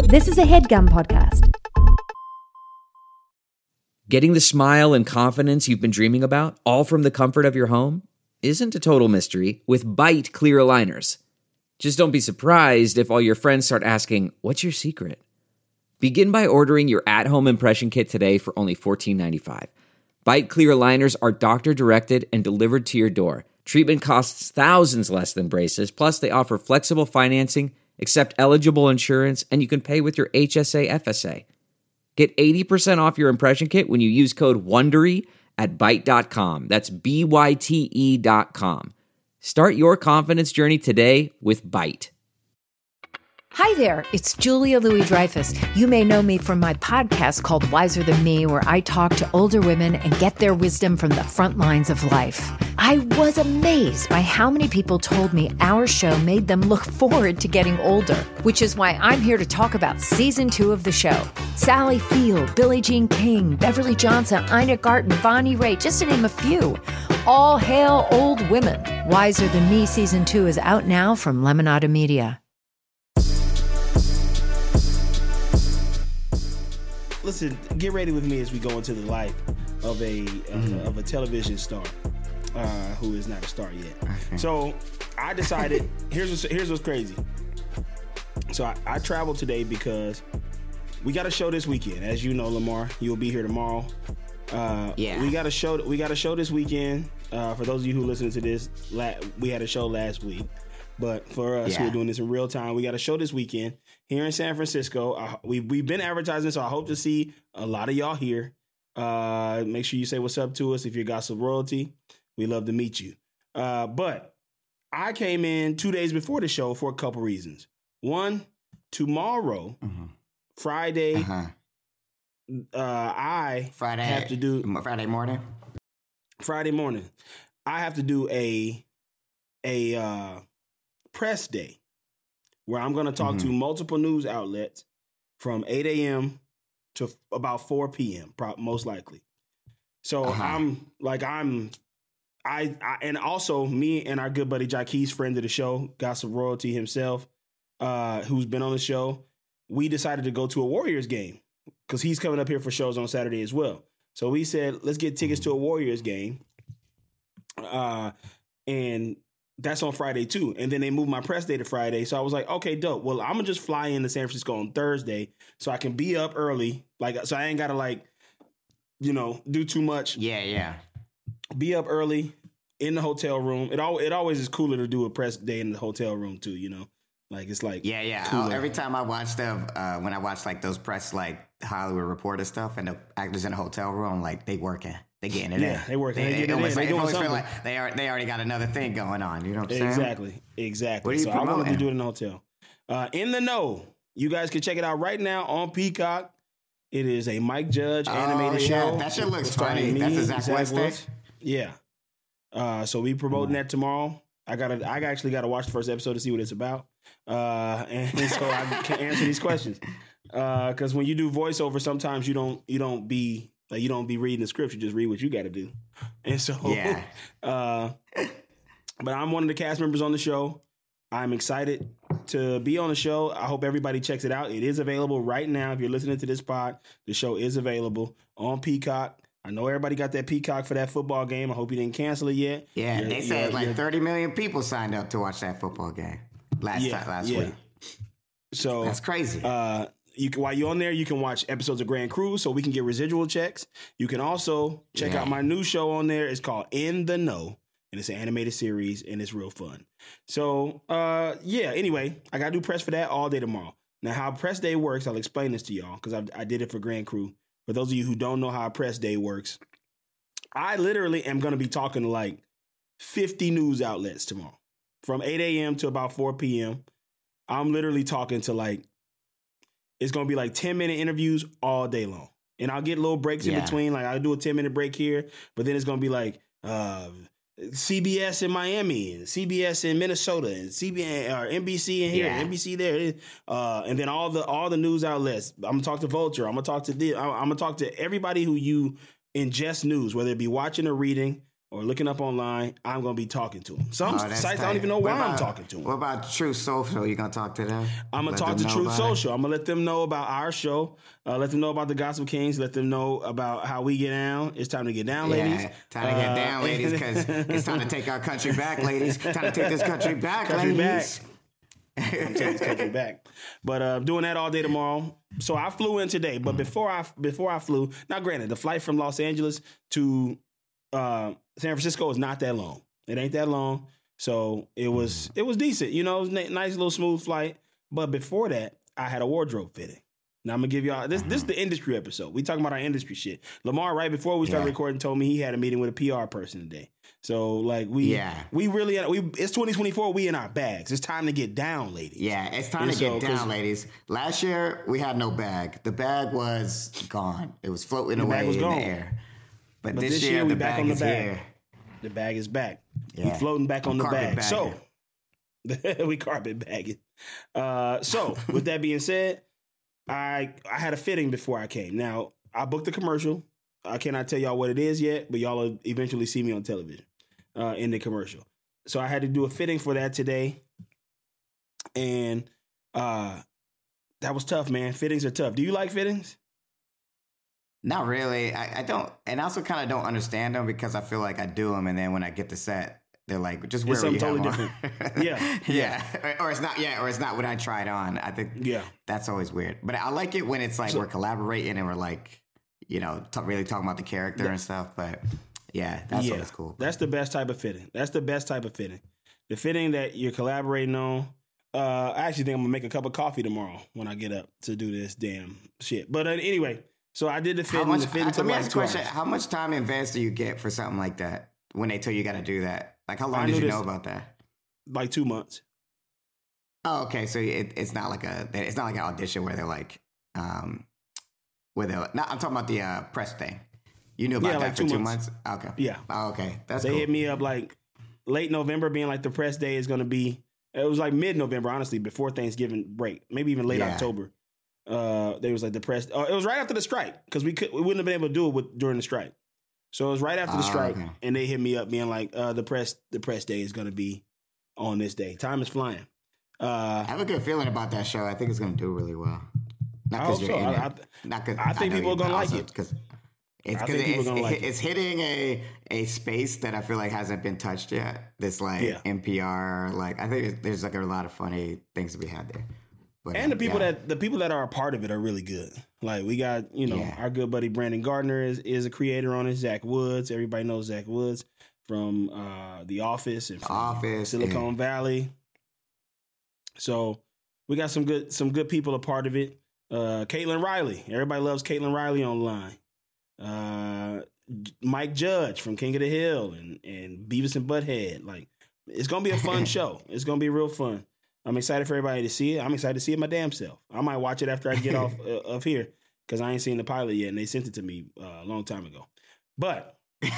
This is a HeadGum podcast. Getting the smile and confidence you've been dreaming about, all from the comfort of your home, isn't a total mystery with Byte clear aligners. Just don't be surprised if all your friends start asking, "What's your secret?" Begin by ordering your at-home impression kit today for only $14.95. Byte clear aligners are doctor-directed and delivered to your door. Treatment costs thousands less than braces, plus they offer flexible financing, accept eligible insurance, and you can pay with your HSA FSA. Get 80% off your impression kit when you use code WONDERY at Byte.com. That's BYTE.com. Start your confidence journey today with Byte. Hi there, it's Julia Louis-Dreyfus. You may know me from my podcast called Wiser Than Me, where I talk to older women and get their wisdom from the front lines of life. I was amazed by how many people told me our show made them look forward to getting older, which is why I'm here to talk about season 2 of the show. Sally Field, Billie Jean King, Beverly Johnson, Ina Garten, Bonnie Raitt, just to name a few. All hail old women. Wiser Than Me season 2 is out now from Lemonada Media. Listen, get ready with me as we go into the life of a television star who is not a star yet. So I decided, here's what's crazy. So I traveled today because we got a show this weekend. As you know, Lamar, you'll be here tomorrow. We got a show this weekend. For those of you who listen to this, we had a show last week. But for us, we're doing this in real time. We got a show this weekend here in San Francisco. We've been advertising, so I hope to see a lot of y'all here. Make sure you say what's up to us if you're Gossip Royalty. We love to meet you. But I came in 2 days before the show for a couple reasons. One, tomorrow, Friday, I have to do Friday morning. I have to do a press day where I'm going to talk to multiple news outlets from 8 a.m. to about 4 p.m. most likely. So and also me and our good buddy Jaquez, friend of the show, Gossip Royalty himself, who's been on the show, we decided to go to a Warriors game because he's coming up here for shows on Saturday as well. So we said, let's get tickets to a Warriors game. And that's on Friday too. And then they moved my press day to Friday. So I was like, okay, dope. Well, I'm gonna just fly into San Francisco on Thursday so I can be up early. So I ain't gotta do too much. Yeah. Be up early in the hotel room. It always is cooler to do a press day in the hotel room too, it's like cooler. Every time I watch them, when I watch those press Hollywood Reporter stuff and the actors in the hotel room, they working. They getting it in. They working. They getting it in. They almost feel like they already got another thing going on. You know what I'm saying? Exactly. So I wanted to do it in the hotel. In the Know. You guys can check it out right now on Peacock. It is a Mike Judge animated show. That shit looks funny. That's a Zach West. Yeah. So we promoting that tomorrow. I actually got to watch the first episode to see what it's about. And so I can answer these questions. Because when you do voiceover, sometimes you don't be reading the script. You just read what you got to do. And so, but I'm one of the cast members on the show. I'm excited to be on the show. I hope everybody checks it out. It is available right now. If you're listening to this pod, the show is available on Peacock. I know everybody got that Peacock for that football game. I hope you didn't cancel it yet. Yeah, they said 30 million people signed up to watch that football game last week. So that's crazy. While you're on there, you can watch episodes of Grand Cruise so we can get residual checks. You can also check out my new show on there. It's called In the Know, and it's an animated series, and it's real fun. So, anyway, I got to do press for that all day tomorrow. Now, how press day works, I'll explain this to y'all because I did it for Grand Crew. For those of you who don't know how a press day works, I literally am going to be talking to 50 news outlets tomorrow. From 8 a.m. to about 4 p.m., I'm literally talking to it's going to be 10-minute interviews all day long. And I'll get little breaks in between. I'll do a 10-minute break here, but then it's going to be CBS in Miami, and CBS in Minnesota, and CBS or NBC in here, NBC there, and then all the news outlets. I'm gonna talk to Vulture. I'm gonna talk to everybody who you ingest news, whether it be watching or reading. or looking up online, I'm going to be talking to them. Some sites, I don't even know why I'm talking to them. What about Truth Social? You going to talk to them? I'm going to talk to Truth Social. I'm going to let them know about our show. Let them know about the Gospel Kings. Let them know about how we get down. It's time to get down, ladies. Time to get down, ladies, because it's time to take our country back, ladies. Time to take this country back, ladies. I'm taking this country back. But doing that all day tomorrow. So I flew in today. But before I flew, now granted, the flight from Los Angeles to San Francisco is not that long. It ain't that long. So it was decent. You know, it was a nice little smooth flight. But before that, I had a wardrobe fitting. Now I'm gonna give y'all this is the industry episode. We talking about our industry shit. Lamar, right before we started recording, told me he had a meeting with a PR person today. So like we really it's 2024. We in our bags. It's time to get down, ladies. Yeah, it's time to get down, ladies. Last year we had no bag. The bag was gone. It was floating away in the air. But this year the bag is here. The bag is back. Yeah. We floating back on the bag. Bagging. So we carpet bagging. So with that being said, I had a fitting before I came. Now I booked the commercial. I cannot tell y'all what it is yet, but y'all will eventually see me on television in the commercial. So I had to do a fitting for that today. And that was tough, man. Fittings are tough. Do you like fittings? Not really. I don't. And I also kind of don't understand them because I feel like I do them. And then when I get to set, they're like, just wear what you totally have different. on. Yeah. Or it's not. Yeah. Or it's not what I tried on. I think that's always weird. But I like it when it's like we're collaborating and we're like, you know, really talking about the character and stuff. But yeah, that's always cool. That's the best type of fitting. The fitting that you're collaborating on. I actually think I'm gonna make a cup of coffee tomorrow when I get up to do this damn shit. But anyway, so I did the fitting. Let me ask you a question. How much time in advance do you get for something like that when they tell you got to do that? Like, how long did you know about that? Like 2 months. Oh, okay. So it's not like an audition where they're like, I'm talking about the press thing. You knew about that for 2 months? Okay. Yeah. Oh, okay. They hit me up like late November, being like the press day is going to be. It was like mid-November, honestly, before Thanksgiving break, maybe even late October. They was like the press. It was right after the strike because we wouldn't have been able to do it during the strike. So it was right after the strike, and they hit me up being like, the press day is going to be on this day. Time is flying. I have a good feeling about that show. I think it's going to do really well. Not because you're in it. I think people are going to like it. Because it's hitting a space that I feel like hasn't been touched yet. This like NPR, like I think there's like a lot of funny things to be had there. But, and the people that are a part of it are really good. Like we got, our good buddy Brandon Gardner is a creator on it. Zach Woods, everybody knows Zach Woods from The Office and from Silicon Valley. So we got some good people a part of it. Caitlin Riley, everybody loves Caitlin Riley online. Mike Judge from King of the Hill and Beavis and Butthead. Like it's gonna be a fun show. It's gonna be real fun. I'm excited for everybody to see it. I'm excited to see it my damn self. I might watch it after I get off of here because I ain't seen the pilot yet, and they sent it to me a long time ago. But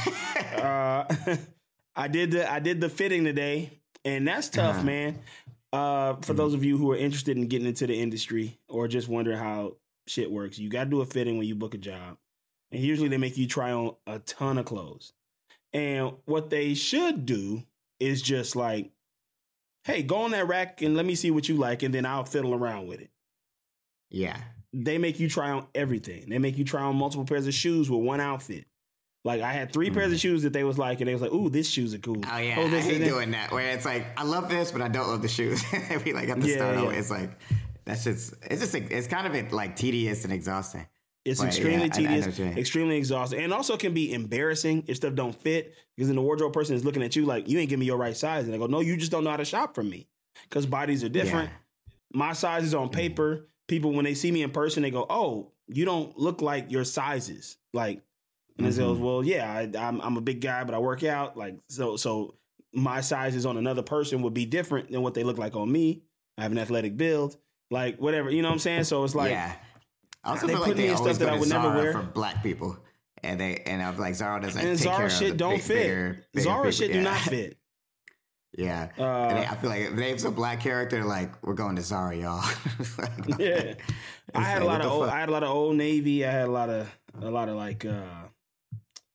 I did the fitting today, and that's tough, man. For those of you who are interested in getting into the industry or just wondering how shit works, you got to do a fitting when you book a job, and usually they make you try on a ton of clothes. And what they should do is just like, hey, go on that rack and let me see what you like, and then I'll fiddle around with it. Yeah. They make you try on everything. They make you try on multiple pairs of shoes with one outfit. Like, I had 3 pairs of shoes that they was like, and they was like, ooh, these shoes are cool. Oh, yeah. I hate doing that, where it's like, I love this, but I don't love the shoes. We like have to start over. It's like, it's kind of like tedious and exhausting. It's extremely tedious, extremely exhausting, and also can be embarrassing if stuff don't fit because then the wardrobe person is looking at you like you ain't giving me your right size, and I go, no, you just don't know how to shop from me because bodies are different. Yeah. My size is on paper. People when they see me in person, they go, oh, you don't look like your sizes. Like, and it goes, well, yeah, I'm a big guy, but I work out. Like, so my sizes on another person would be different than what they look like on me. I have an athletic build, like whatever, you know what I'm saying? So it's like. Yeah. I also feel like they always go to Zara for black people, and I'm like Zara doesn't. And take Zara care shit of the don't fit. Zara shit do not fit. Yeah, and I feel like if it's a black character, like we're going to Zara, y'all. Yeah, I had a lot of Old Navy. I had a lot of like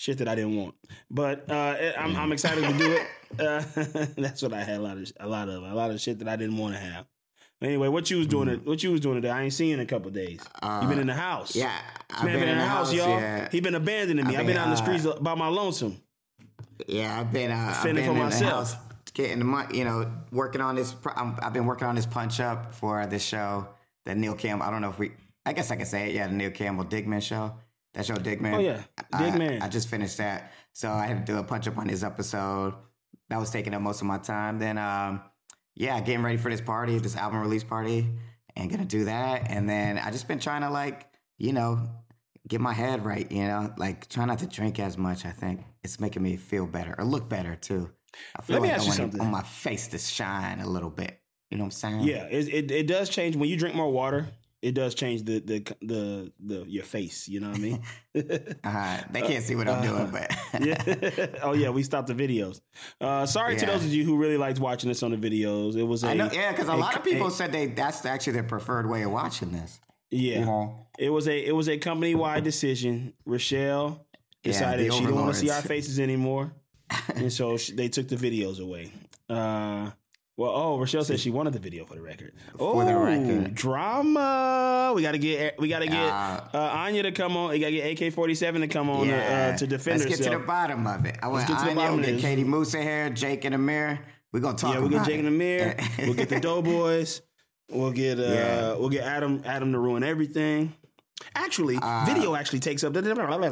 shit that I didn't want. But I'm excited to do it. That's what I had a lot of shit that I didn't want to have. Anyway, what you was doing? What you was doing today? I ain't seen you in a couple of days. You been in the house? Yeah, I've been in the house, y'all. Yeah. He been abandoning me. I've been out in the streets by my lonesome. Yeah, I've been fending for myself. Getting the working on this. I've been working on this punch up for this show that Neil Campbell. I don't know if I guess I can say it. Yeah, the Neil Campbell Digman show. That show Digman. Oh yeah, Digman. I just finished that, so I had to do a punch up on this episode. That was taking up most of my time. Then, getting ready for this party, this album release party, and gonna do that. And then I just been trying to get my head right. Try not to drink as much. I think it's making me feel better or look better too. I feel like I want my face to shine a little bit. You know what I'm saying? Yeah, it does change when you drink more water. It does change the your face. You know what I mean? They can't see what I'm doing, but yeah. Oh yeah, we stopped the videos. Sorry to those of you who really liked watching this on the videos. It was because a lot of people said that's actually their preferred way of watching this. Yeah, it was a company wide decision. Rochelle decided she didn't want to see our faces anymore, and so they took the videos away. Rochelle said she wanted the video for the record. For the record, drama. We gotta get Anya to come on. We gotta get AK-47 to come on to defend herself. Let's get to the bottom of it. I want Anya. We'll get Katie Moose in here, Jake and Amir. We're gonna talk. We'll get Jake and Amir. We'll get the Doughboys. We'll get Adam to ruin everything. Actually, video actually takes up.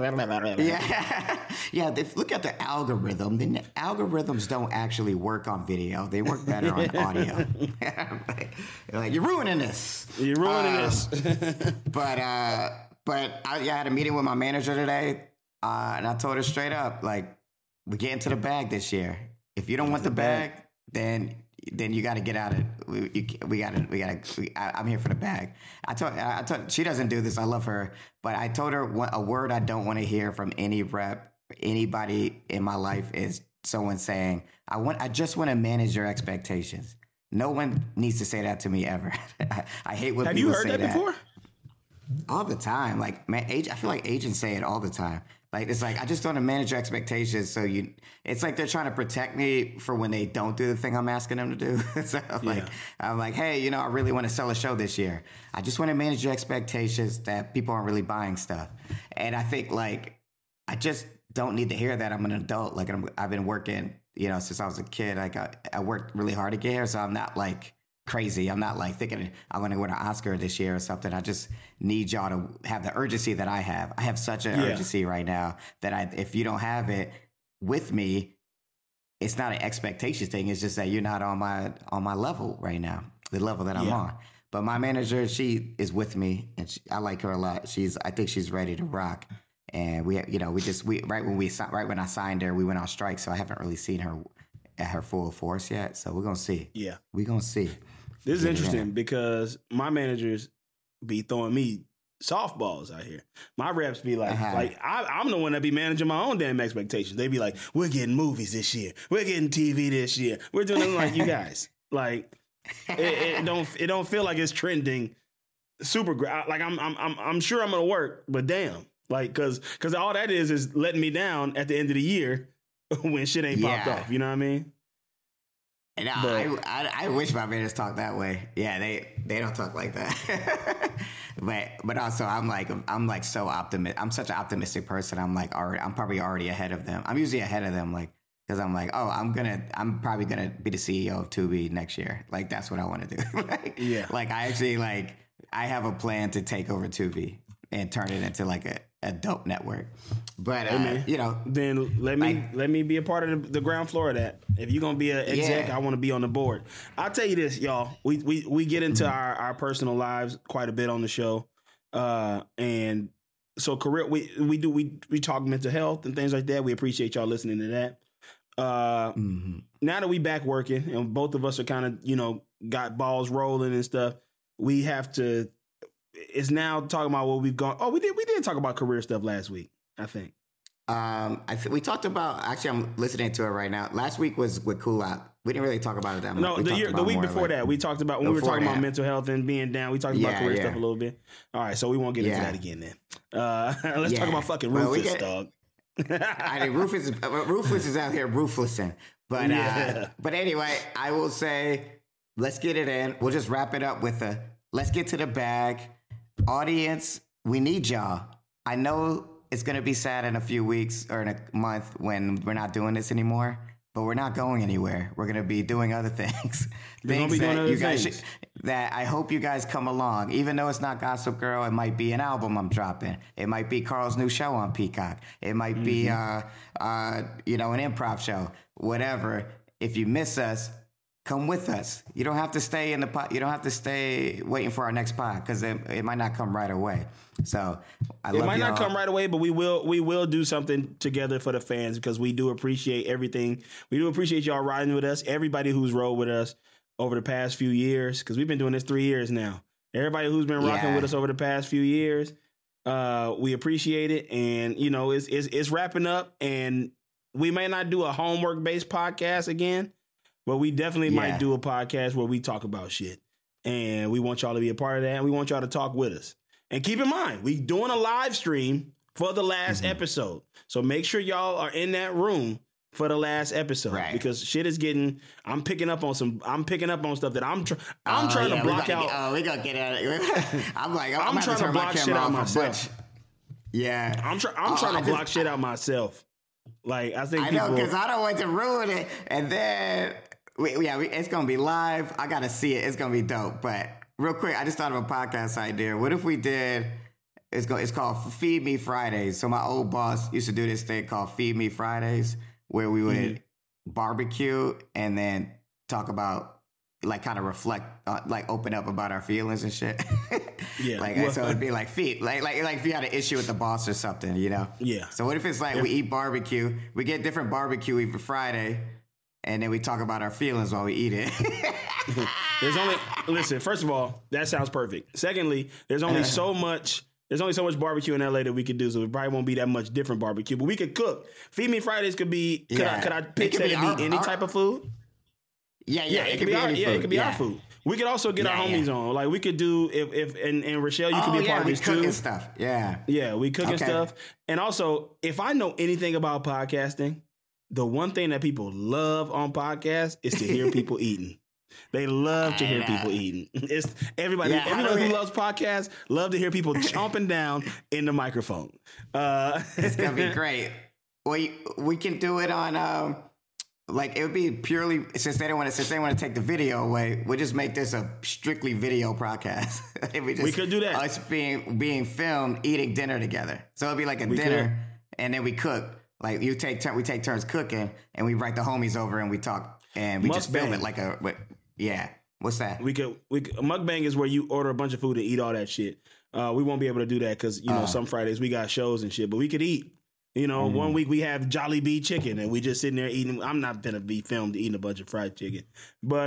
Yeah. Look at the algorithm. The algorithms don't actually work on video. They work better on audio. Like, you're ruining this. You're ruining this. But I had a meeting with my manager today, and I told her straight up, like, we're getting to the bag this year. If you don't want the bag, then you got to get out of it. We got to. I'm here for the bag. I told she doesn't do this. I love her, but I told her a word I don't want to hear from any rep, anybody in my life is someone saying, I just want to manage your expectations. No one needs to say that to me ever. I hate when people say that. Have you heard that before? All the time. Like, man, I feel like agents say it all the time. Like, it's like, I just don't want to manage your expectations. So it's like they're trying to protect me for when they don't do the thing I'm asking them to do. So I'm like, hey, I really want to sell a show this year. I just want to manage your expectations that people aren't really buying stuff. And I think, like, I just don't need to hear that. I'm an adult. Like, I've been working, since I was a kid. Like, I worked really hard to get here. So I'm not like crazy. I'm not like thinking I'm going to win an Oscar this year or something. I just need y'all to have the urgency that I have. I have such an urgency right now that if you don't have it with me, it's not an expectation thing. It's just that you're not on my level right now, the level that I'm on. But my manager, she is with me, and I like her a lot. I think she's ready to rock. And right when I signed her, we went on strike. So I haven't really seen her at her full force yet. So we're gonna see. Yeah, we're gonna see. This is interesting because my managers be throwing me softballs out here. My reps be like, I'm the one that be managing my own damn expectations. They be like, we're getting movies this year. We're getting TV this year. We're doing it like you guys. Like, it don't feel like it's trending super great. Like, I'm sure I'm gonna work, but damn, like, cause all that is letting me down at the end of the year when shit ain't popped off. You know what I mean? And I wish my managers talked that way. Yeah, they don't talk like that. but also I'm like so optimistic. I'm such an optimistic person. I'm probably already ahead of them. I'm usually ahead of them, like, because I'm like, I'm probably gonna be the CEO of Tubi next year. Like, that's what I want to do. Like, I actually I have a plan to take over Tubi and turn it into like a dope network. But then let me be a part of the ground floor of that. If you're gonna be an exec, I want to be on the board. I'll tell you this, y'all. We get into our personal lives quite a bit on the show, and so career we talk mental health and things like that. We appreciate y'all listening to that. Now that we back working and both of us are kind of got balls rolling and stuff, we have to. It's now talking about what we've gone. Oh, we did talk about career stuff last week, I think. We talked about, actually, I'm listening to it right now. Last week was with Kulap. We didn't really talk about it that much. No, the week before that, we talked about, when we were talking about mental health and being down, we talked about career stuff a little bit. All right, so we won't get into that again then. Let's talk about fucking Rufus, dog. I mean, Ruthless is out here ruthlessing. But but anyway, I will say, let's get it in. We'll just wrap it up with let's get to the bag. Audience, we need y'all. I know it's going to be sad in a few weeks or in a month when we're not doing this anymore, but we're not going anywhere. We're going to be doing other things. Things that you guys that I hope you guys come along. Even though it's not Gossip Girl, it might be an album I'm dropping. It might be Carl's new show on Peacock. It might be an improv show. Whatever. If you miss us, come with us. You don't have to stay in the pod. You don't have to stay waiting for our next pod because it might not come right away. So I love y'all. It might not come right away, but we will do something together for the fans because we do appreciate everything. We do appreciate y'all riding with us. Everybody who's rode with us over the past few years, because we've been doing this 3 years now. Everybody who's been rocking with us over the past few years, we appreciate it. And it's wrapping up, and we may not do a homework based podcast again. But we definitely might do a podcast where we talk about shit. And we want y'all to be a part of that. And we want y'all to talk with us. And keep in mind, we doing a live stream for the last episode. So make sure y'all are in that room for the last episode. Right. Because shit is I'm picking up on stuff that I'm trying to block out. We gonna get at it. I'm trying to block shit out myself. Yeah. I'm trying to block shit out myself. Like, I think I know, because I don't want to ruin it. And then... it's going to be live. I got to see it. It's going to be dope. But real quick, I just thought of a podcast idea. What if we did, it's called Feed Me Fridays. So my old boss used to do this thing called Feed Me Fridays, where we would barbecue and then talk about, like, kind of reflect, open up about our feelings and shit. Yeah. So it'd be like feed, like if you had an issue with the boss or something, Yeah. So what if it's like we eat barbecue, we get different barbecue every Friday, and then we talk about our feelings while we eat it. Listen, first of all, that sounds perfect. Secondly, there's only so much barbecue in LA that we could do, so it probably won't be that much different barbecue, but we could cook. Feed Me Fridays could be, could I pitch that to be any type of food? Yeah, it could be any food. It could be our food. We could also get our homies on. Like, we could do, and Rochelle, you could be a part of this too. Cooking stuff. Yeah. Yeah, we cooking stuff. And also, if I know anything about podcasting, the one thing that people love on podcasts is to hear people eating. They love to hear people eating. It's everybody who loves podcasts love to hear people chomping down in the microphone. It's gonna be great. We can do it on it would be purely since they want to take the video away. We'll just make this a strictly video podcast. We could do that. Us being filmed eating dinner together. So it'd be like a dinner, and then we cook. Like we take turns cooking, and we invite the homies over and we talk, and we just film it like what's that? We could mukbang is where you order a bunch of food and eat all that shit. We won't be able to do that because some Fridays we got shows and shit, but we could eat. 1 week we have Jollibee chicken and we just sitting there eating. I'm not gonna be filmed eating a bunch of fried chicken, but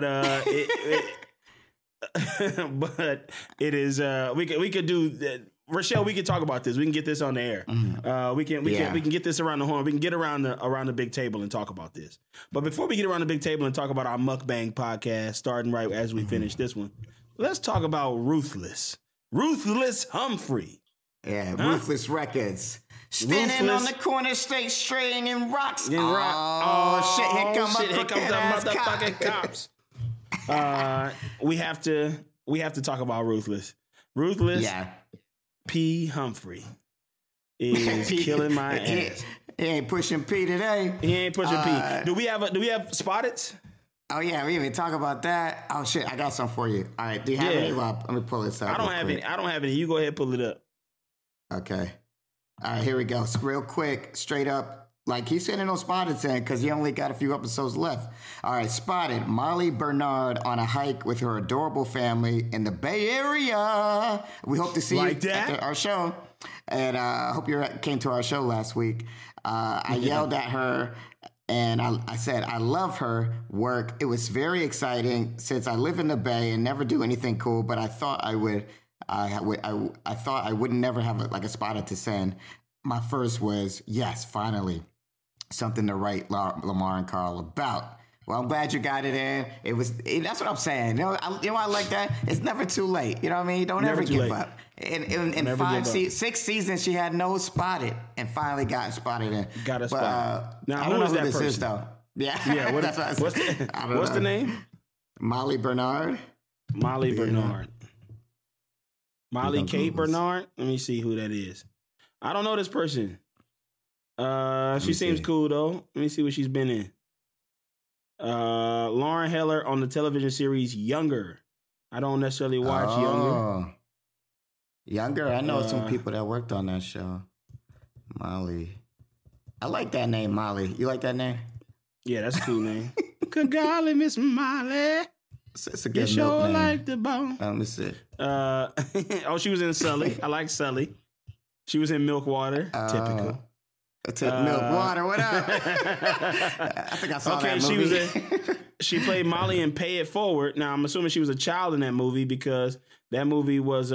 but it is. We could do that. Rochelle, we can talk about this. We can get this on the air. We can get this around the horn. We can get around the big table and talk about this. But before we get around the big table and talk about our mukbang podcast, starting right as we finish this one, let's talk about Ruthless Humphrey. Yeah, Ruthless Records. Standing on the corner, straightening rocks. Oh shit! Here come the motherfucking cops. We have to talk about Ruthless. Yeah. P. Humphrey is killing my ass. He ain't pushing P today. He ain't pushing P. Do we have Spotteds? Oh yeah, we even talk about that. Oh shit, I got some for you. All right, do you have any, Rob? Let me pull this up. I don't have any. You go ahead and pull it up. Okay. All right, here we go. Real quick, straight up. Like he's sending those Spotted in because he only got a few episodes left. All right, Spotted. Molly Bernard on a hike with her adorable family in the Bay Area. We hope to see you at our show. And I hope you came to our show last week. I yelled at her and I said, I love her work. It was very exciting since I live in the Bay and never do anything cool, but I thought I would. I thought I would never have a Spotted to send. My first was, yes, finally. Something to write Lamar and Carl about. Well, I'm glad you got it in. That's what I'm saying. You know, I like that. It's never too late. You know what I mean? Don't ever give up. In 6 seasons, she had no spotted, and finally got spotted in. Got a spot. Now, who is that person? Is, though. Yeah. What's the name? Molly Bernard. Molly Bernard. Molly Kate Bernard. Let me see who that is. I don't know this person. She seems cool though. Let me see what she's been in. Lauren Heller on the television series Younger. I don't necessarily watch Younger. Younger? I know some people that worked on that show. Molly. I like that name, Molly. You like that name? Yeah, that's a cool name. Good golly, Miss Molly. It's a good you sure name. Like the bone. Let me see. She was in Sully. I like Sully. She was in Milkwater. Typical. Milkwater, what up? I think I saw that movie. She played Molly in Pay It Forward. Now, I'm assuming she was a child in that movie because that movie was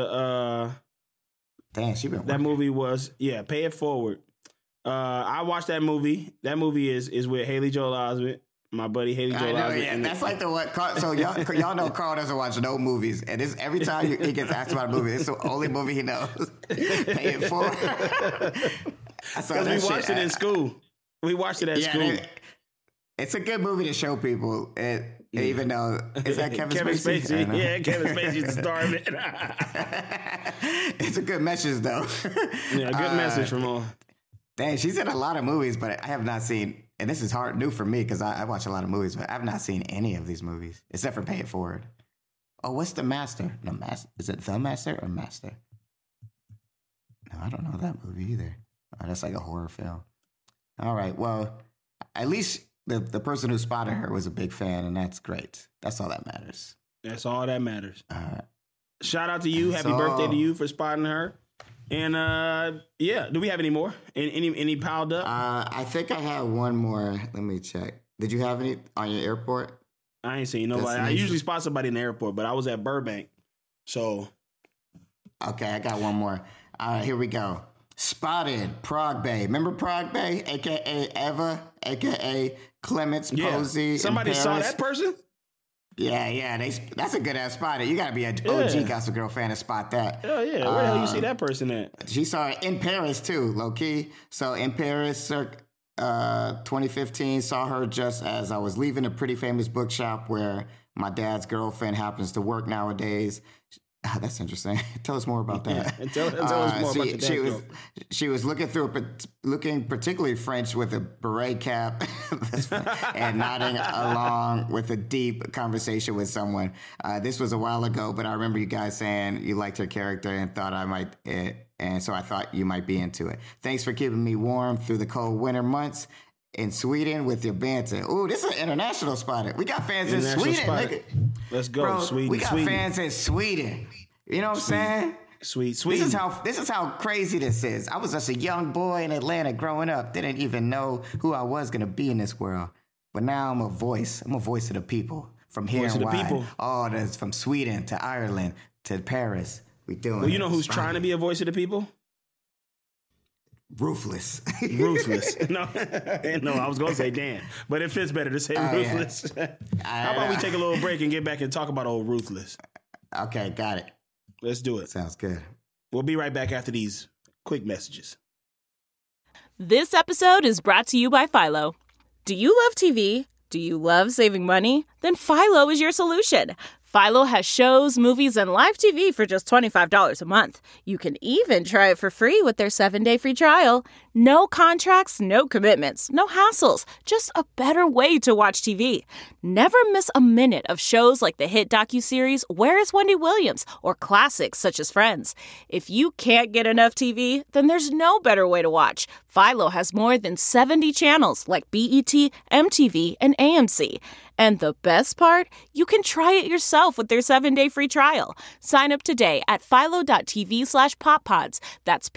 Damn, she been working. That movie was, Pay It Forward. I watched that movie. That movie is with Haley Joel Osment. My buddy Haley Joel Osment. Yeah. That's like the one. So y'all know Carl doesn't watch no movies, and it's every time he gets asked about a movie, it's the only movie he knows. Pay It Forward. Because we watched it in school. We watched it at school. It's a good movie to show people. Even though is that Kevin Spacey? Yeah, Kevin Spacey's the star of it. It's a good message though. Yeah, a good message from all. Dang, she's in a lot of movies, but I have not seen. And this is new for me because I watch a lot of movies, but I've not seen any of these movies except for Pay It Forward. Oh, what's The Master? No, is it The Master or Master? No, I don't know that movie either. Oh, that's like a horror film. All right, well, at least the person who spotted her was a big fan, and that's great. That's all that matters. That's all that matters. Shout out to you. Happy birthday to you for spotting her. And do we have any more? Any piled up? I think I have one more. Let me check. Did you have any on your airport? I ain't seen nobody. I usually spot somebody in the airport, but I was at Burbank, so. Okay, I got one more. All right, here we go. Spotted Prague Bay. Remember Prague Bay, aka Eva, aka Clements Posey. Somebody saw that person. Yeah, that's a good ass spot. You gotta be an OG Gossip Girl fan to spot that. Oh yeah, where the hell you see that person at? She saw it in Paris too, low key. So in Paris, 2015, saw her just as I was leaving a pretty famous bookshop where my dad's girlfriend happens to work nowadays. That's interesting. Tell us more about that. Yeah, tell us more about that. She was looking particularly French with a beret cap and nodding along with a deep conversation with someone. This was a while ago, but I remember you guys saying you liked her character and thought I might, and so I thought you might be into it. Thanks for keeping me warm through the cold winter months in Sweden with your banter. Ooh, this is an international spot. We got fans in Sweden, nigga. Let's go, bro, Sweden. We got fans in Sweden. You know what I'm saying? Sweet. This is how crazy this is. I was just a young boy in Atlanta growing up. Didn't even know who I was gonna be in this world. But now I'm a voice. I'm a voice of the people. From here and wide. People. Oh, that's from Sweden to Ireland to Paris. We doing. Well, you know who's trying to be a voice of the people? Ruthless. No, I was going to say Dan, but it fits better to say Ruthless. Yeah. How about we take a little break and get back and talk about old Ruthless? Okay, got it. Let's do it. Sounds good. We'll be right back after these quick messages. This episode is brought to you by Philo. Do you love TV? Do you love saving money? Then Philo is your solution. Philo has shows, movies, and live TV for just $25 a month. You can even try it for free with their 7-day free trial. No contracts, no commitments, no hassles. Just a better way to watch TV. Never miss a minute of shows like the hit docuseries Where is Wendy Williams? Or classics such as Friends. If you can't get enough TV, then there's no better way to watch. Philo has more than 70 channels like BET, MTV, and AMC. And the best part? You can try it yourself with their 7-day free trial. Sign up today at philo.tv/poppods. That's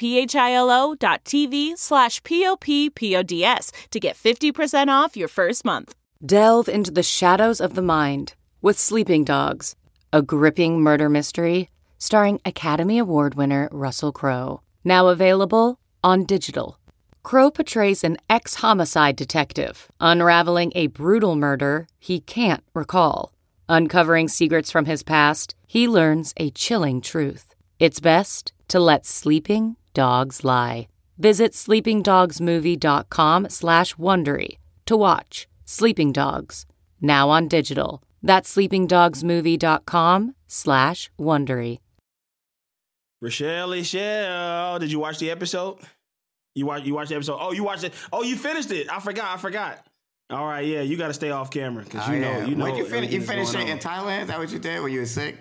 philo.tv/POPPODS to get 50% off your first month. Delve into the shadows of the mind with Sleeping Dogs, a gripping murder mystery starring Academy Award winner Russell Crowe. Now available on digital. Crowe portrays an ex-homicide detective, unraveling a brutal murder he can't recall. Uncovering secrets from his past, he learns a chilling truth. It's best to let sleeping dogs lie. Visit sleepingdogsmovie.com/Wondery to watch Sleeping Dogs, now on digital. That's sleepingdogsmovie.com/Wondery. Rochelle, did you watch the episode? You watched the episode? Oh, you watched it. Oh, you finished it. I forgot. All right, yeah, you got to stay off camera because you know. Where'd you finish? You finished it in Thailand? Is that what you did when you were sick?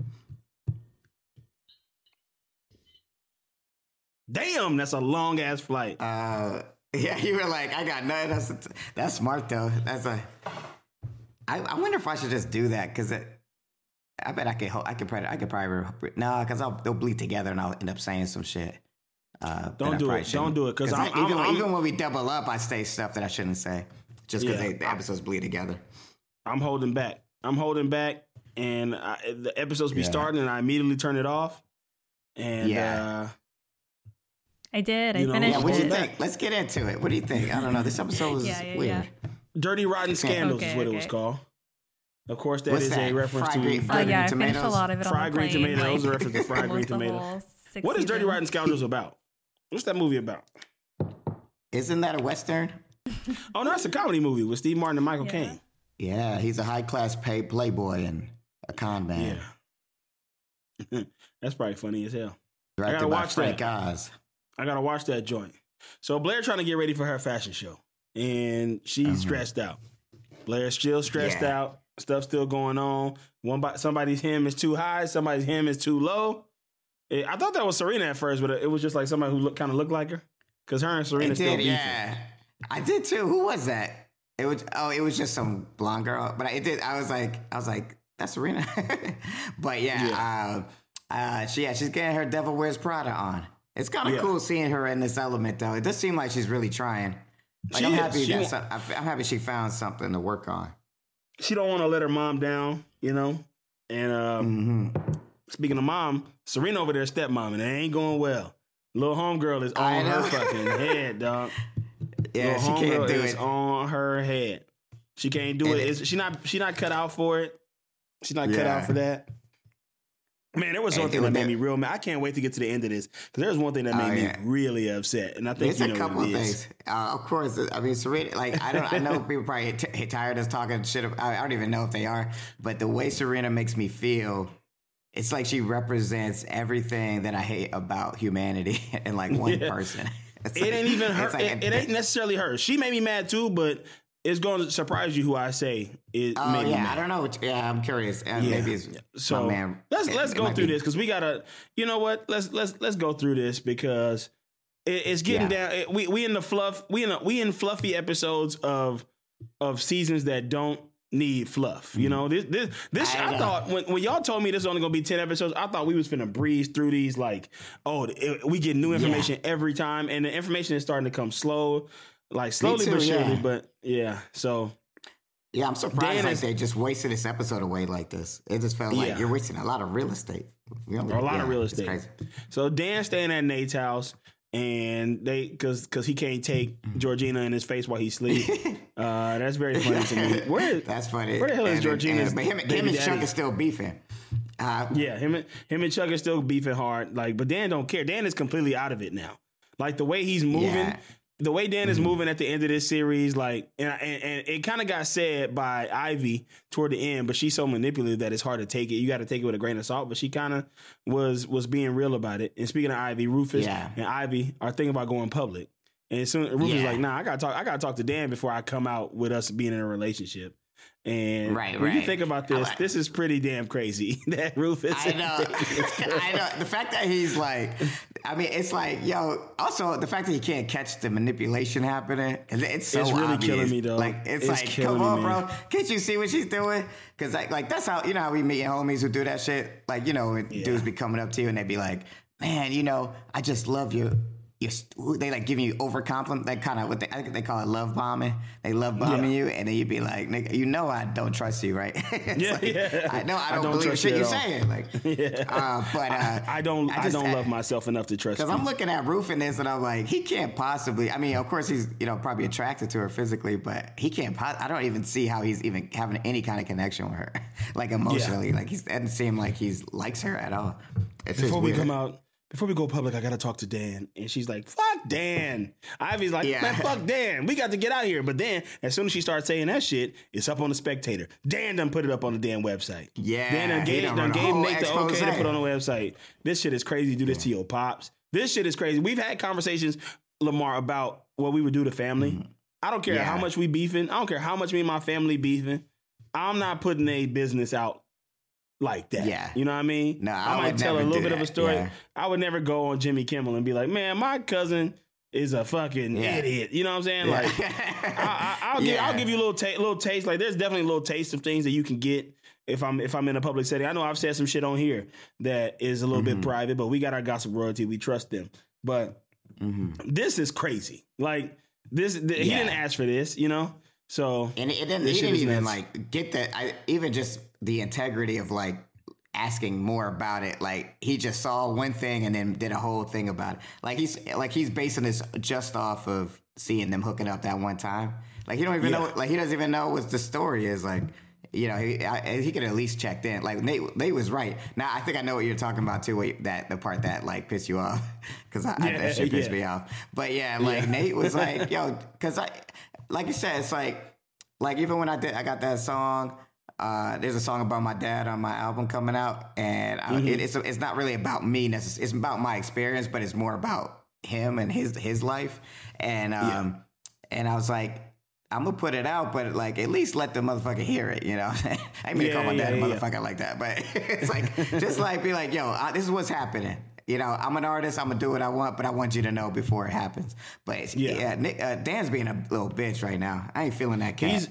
Damn, that's a long ass flight. Yeah, you were like, I got nothing. That's smart though. I wonder if I should just do that because I bet I could probably because they'll bleed together and I'll end up saying some shit. Don't do it because even when we double up, I say stuff that I shouldn't say just because the episodes bleed together. I'm holding back, and the episodes be starting, and I immediately turn it off. And I did. I finished it. What do you think? Let's get into it. What do you think? I don't know. This episode was weird. Yeah. Dirty Rotten Scandals is what it was called. Of course, that is a reference to green I tomatoes. finished a lot of it Fried on the green plane. tomatoes. A reference to fried green tomatoes. What is Dirty Rotten Scoundrels about? What's that movie about? Isn't that a Western? Oh, no, it's a comedy movie with Steve Martin and Michael Caine. Yeah, he's a high-class paid playboy and a con man. Yeah. That's probably funny as hell. Directed by Frank Oz. I got to watch that joint. So Blair trying to get ready for her fashion show, and she's stressed out. Blair's still stressed out. Stuff still going on. Somebody's hem is too high. Somebody's hem is too low. I thought that was Serena at first, but it was just like somebody who kind of looked like her. Because her and Serena still beefing. Yeah, I did too. Who was that? It was just some blonde girl. But I was like, that's Serena. But she's getting her Devil Wears Prada on. It's kind of cool seeing her in this element, though. It does seem like she's really trying. Like, I'm happy she found something to work on. She don't want to let her mom down, you know. And speaking of mom, Serena over there stepmom, and it ain't going well. Little homegirl is on her fucking head, dog. Yeah, Little she can't do is it. On her head. She can't do it. She not cut out for it. She's not cut out for that. Man, there was one thing that made me real mad. I can't wait to get to the end of this because there's one thing that made me really upset, and I think there's a couple of things. Of course, I mean, Serena. Like I know people probably tired of us talking shit. I don't even know if they are, but the way Serena makes me feel, it's like she represents everything that I hate about humanity in like one person. It ain't even her. It ain't necessarily her. She made me mad too, but it's going to surprise you who I say is. Oh yeah, I don't know. I'm curious. Maybe it's so. My man. Let's go through this because we gotta. You know what? Let's go through this because it's getting down. We in the fluff. We in fluffy episodes of seasons that don't need fluff. You know this. I thought when y'all told me this was only gonna be 10 episodes, I thought we was finna breeze through these like we get new information every time, and the information is starting to come slow. Like slowly but surely, but so. Yeah, I'm surprised they just wasted this episode away like this. It just felt like you're wasting a lot of real estate. A lot of real estate. So Dan's staying at Nate's house, and because he can't take Georgina in his face while he sleeps. That's very funny to me. That's funny. Where the hell is Georgina? But him and Chuck is still beefing. Him and Chuck is still beefing hard. Like, but Dan don't care. Dan is completely out of it now. Like the way he's moving. Yeah. The way Dan is moving at the end of this series, like, and it kind of got said by Ivy toward the end, but she's so manipulative that it's hard to take it. You got to take it with a grain of salt, but she kind of was being real about it. And speaking of Ivy, Rufus and Ivy are thinking about going public. And soon Rufus is like, nah, I gotta talk to Dan before I come out with us being in a relationship. And when you think about this, this is pretty damn crazy that Rufus. I know. I know. The fact that he's like, I mean, it's like, also the fact that he can't catch the manipulation happening. It's really obvious. Killing me, though. Like, it's like, come on, bro. Can't you see what she's doing? Because like that's how, how we meet homies who do that shit. Like, when dudes be coming up to you and they be like, man, I just love your they like giving you over compliment. That kind of what I think they call it love bombing. They love bombing you, and then you'd be like, nigga, you know I don't trust you, right? I know I don't believe the shit you're saying. Like, but I don't love myself enough to trust you. Because I'm looking at Roof in this, and I'm like, he can't possibly. I mean, of course he's probably attracted to her physically, but he can't. I don't even see how he's even having any kind of connection with her, like emotionally. Like, he doesn't seem like he likes her at all. Before we go public, I got to talk to Dan. And she's like, fuck Dan. Ivy's like, man, fuck Dan. We got to get out here. But then, as soon as she starts saying that shit, it's up on The Spectator. Dan done put it up on the damn website. Yeah. Dan done gave Nate the okay to put on the website. This shit is crazy. Do this to your pops. This shit is crazy. We've had conversations, Lamar, about what we would do to family. Mm-hmm. I don't care how much we beefing. I don't care how much me and my family beefing. I'm not putting a business out like that. Yeah. You know what I mean? No, I might tell a little bit of a story. Yeah. I would never go on Jimmy Kimmel and be like, man, my cousin is a fucking idiot. You know what I'm saying? Like, I'll give you a little taste. Like, there's definitely a little taste of things that you can get if I'm in a public setting. I know I've said some shit on here that is a little bit private, but we got our gossip royalty. We trust them. But this is crazy. Like, he didn't ask for this, you know? So, and he didn't even like get that. Even just the integrity of like asking more about it. Like, he just saw one thing and then did a whole thing about it. Like, he's basing this just off of seeing them hooking up that one time. Like, he don't even know. Like, he doesn't even know what the story is. Like, he could at least checked in. Like, Nate was right. Now I think I know what you're talking about too. That the part that like pissed you off, because that shit pissed me off. But Nate was like, yo, because like you said, it's like even when I got that song. There's a song about my dad on my album coming out, and it's not really about me necessarily. It's about my experience, but it's more about him and his life. And and I was like, I'm gonna put it out, but like at least let the motherfucker hear it, you know. I ain't mean to call my dad a motherfucker like that, but it's like just like be like, yo, this is what's happening. You know, I'm an artist. I'm gonna do what I want, but I want you to know before it happens. But Dan's being a little bitch right now. I ain't feeling that cat.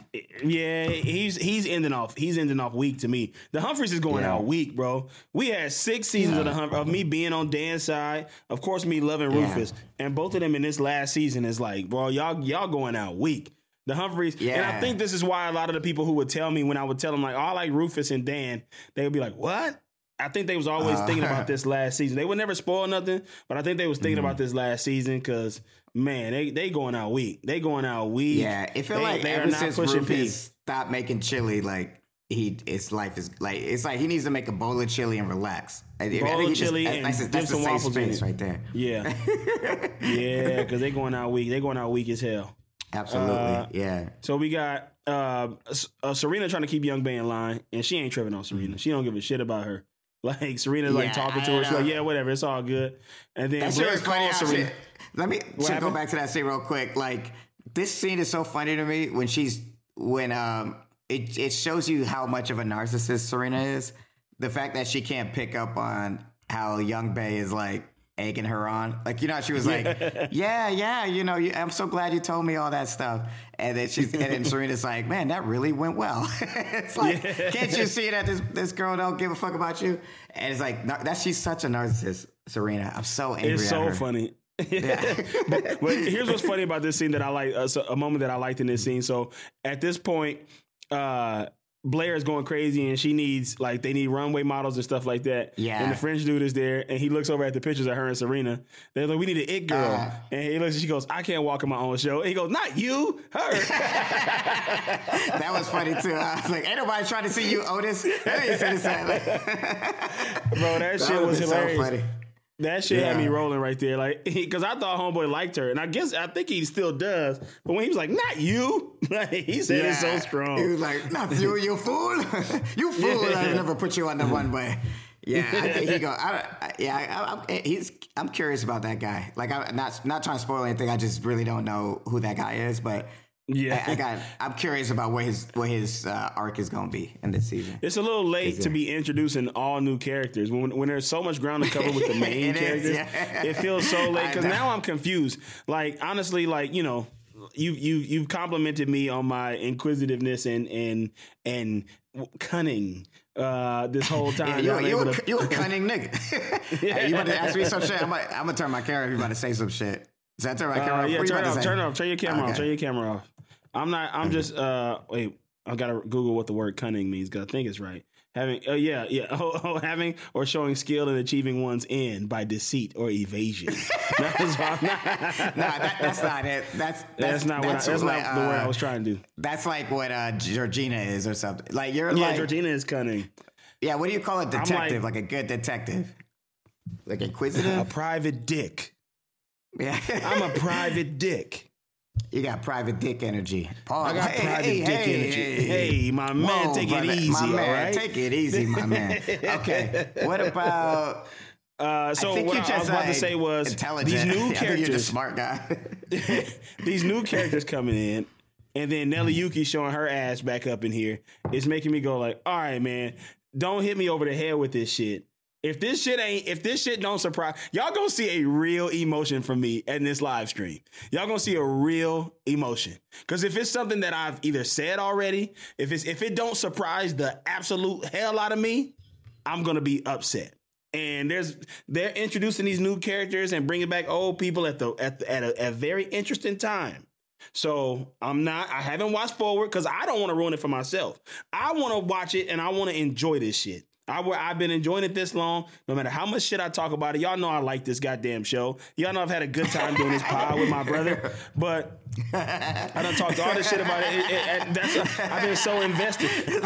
He's ending off. He's ending off weak to me. The Humphreys is going out weak, bro. We had 6 seasons of me being on Dan's side. Of course, me loving Rufus, and both of them in this last season is like, bro, y'all going out weak. The Humphreys, and I think this is why a lot of the people who would tell me when I would tell them like, oh, I like Rufus and Dan, they would be like, what? I think they was always thinking about this last season. They would never spoil nothing, but I think they was thinking about this last season because, man, they going out weak. They going out weak. Yeah, it feel like ever since Rufus stopped making chili, like his life is like it's like he needs to make a bowl of chili and relax. Bowl of chili and dip some waffles in it right there. Yeah, yeah, because they going out weak. They going out weak as hell. Absolutely, yeah. So we got Serena trying to keep Young Bay in line, and she ain't tripping on Serena. She don't give a shit about her. Like, Serena's like talking to her. She's like, yeah, whatever, it's all good. And then Blair calls Serena. Let me go back to that scene real quick. Like, this scene is so funny to me when it shows you how much of a narcissist Serena is. The fact that she can't pick up on how Young Bay is like egging her on. Like, you know, she was like, yeah, you know, I'm so glad you told me all that stuff. And then Serena's like, man, that really went well. It's like, can't you see that this girl don't give a fuck about you? And it's like, she's such a narcissist, Serena. I'm so angry at her. It's so funny. but here's what's funny about this scene that I like, a moment that I liked in this scene. So at this point, Blair is going crazy and they need runway models and stuff like that. Yeah. And the French dude is there and he looks over at the pictures of her and Serena. They're like, we need an it girl. And he looks and she goes, I can't walk in my own show. And he goes, not you, her. That was funny too. I was like, ain't nobody trying to see you, Otis. Bro, that shit was hilarious. So funny. That shit had me rolling right there, like, because I thought homeboy liked her, and I think he still does. But when he was like, "Not you," like, he said it so strong. He was like, "Not you, you fool, you fool! I never put you on the runway." Yeah, I think he go. I'm curious about that guy. Like, I'm not trying to spoil anything. I just really don't know who that guy is, but. Yeah, I'm curious about what his arc is going to be in this season. It's a little late to be introducing all new characters when there's so much ground to cover with the main characters. It feels so late because now I'm confused. Like, honestly, like, you know, you've complimented me on my inquisitiveness and cunning this whole time. Yeah, you a cunning nigga. Hey, you about to ask me some shit? I'm gonna turn my camera if you about to say some shit. Is that the right camera? Yeah, turn off. Turn your camera off. Turn your camera off. I'm just wait. I gotta Google what the word cunning means because I think it's right. Having having or showing skill in achieving one's end by deceit or evasion. That's not it. That's not the word I was trying to do. That's like what Georgina is or something. Like Georgina is cunning. Yeah, what do you call a detective? Like a good detective, like inquisitive. A private dick. Yeah, I'm a private dick. You got private dick energy. Paul, I got private dick energy. Hey, my man, take it easy, my man, all right? Take it easy, my man. Okay, what about... So what I was about to say was these new characters... You're the smart guy. These new characters coming in, and then Nelly Yuki showing her ass back up in here, is making me go like, all right, man, don't hit me over the head with this shit. If this shit don't surprise, y'all gonna see a real emotion from me in this live stream. Y'all gonna see a real emotion. Cause if it's something that I've either said already, if it don't surprise the absolute hell out of me, I'm gonna be upset. And they're introducing these new characters and bringing back old people at a very interesting time. So I haven't watched forward because I don't want to ruin it for myself. I want to watch it and I want to enjoy this shit. I've been enjoying it this long. No matter how much shit I talk about it, y'all know I like this goddamn show. Y'all know I've had a good time doing this pod with my brother. But I done talked all this shit about it. I've been so invested.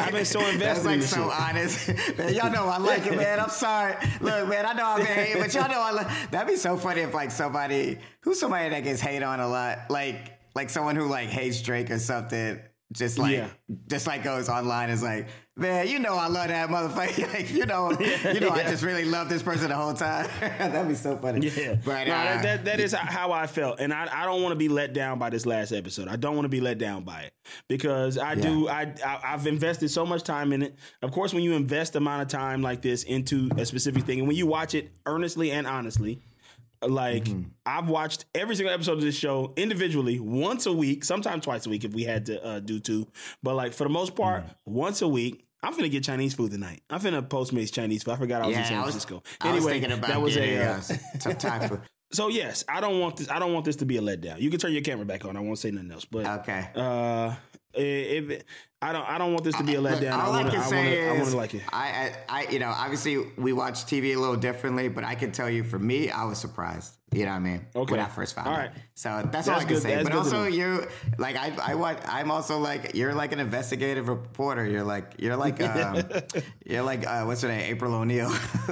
That's like in this so shit. honest. Man, y'all know I like it, man. I'm sorry. Look, man, I know I've been hating, but y'all know I like. That'd be so funny if like somebody that gets hate on a lot, like someone who like hates Drake or something. Just goes online is like, man, you know I love that motherfucker. Like, you know, I just really love this person the whole time. That'd be so funny. Yeah, but that is how I felt, and I don't want to be let down by this last episode. I don't want to be let down by it because I've invested so much time in it. Of course, when you invest the amount of time like this into a specific thing, and when you watch it earnestly and honestly. Like, I've watched every single episode of this show individually once a week, sometimes twice a week if we had to do two. But, like, for the most part, once a week. I'm finna get Chinese food tonight. I'm finna Postmates Chinese food. I forgot I was in San Francisco. I was thinking about some Thai food. So, yes, I don't want this to be a letdown. You can turn your camera back on. I won't say nothing else. But okay. I don't want this to be a letdown. I want to like it. I obviously we watch TV a little differently, but I can tell you, for me, I was surprised. You know what I mean? Okay. When I first found all it. right. So that's all I can say. That's but also you like I'm also like you're like an investigative reporter. You're like what's her name? April O'Neil.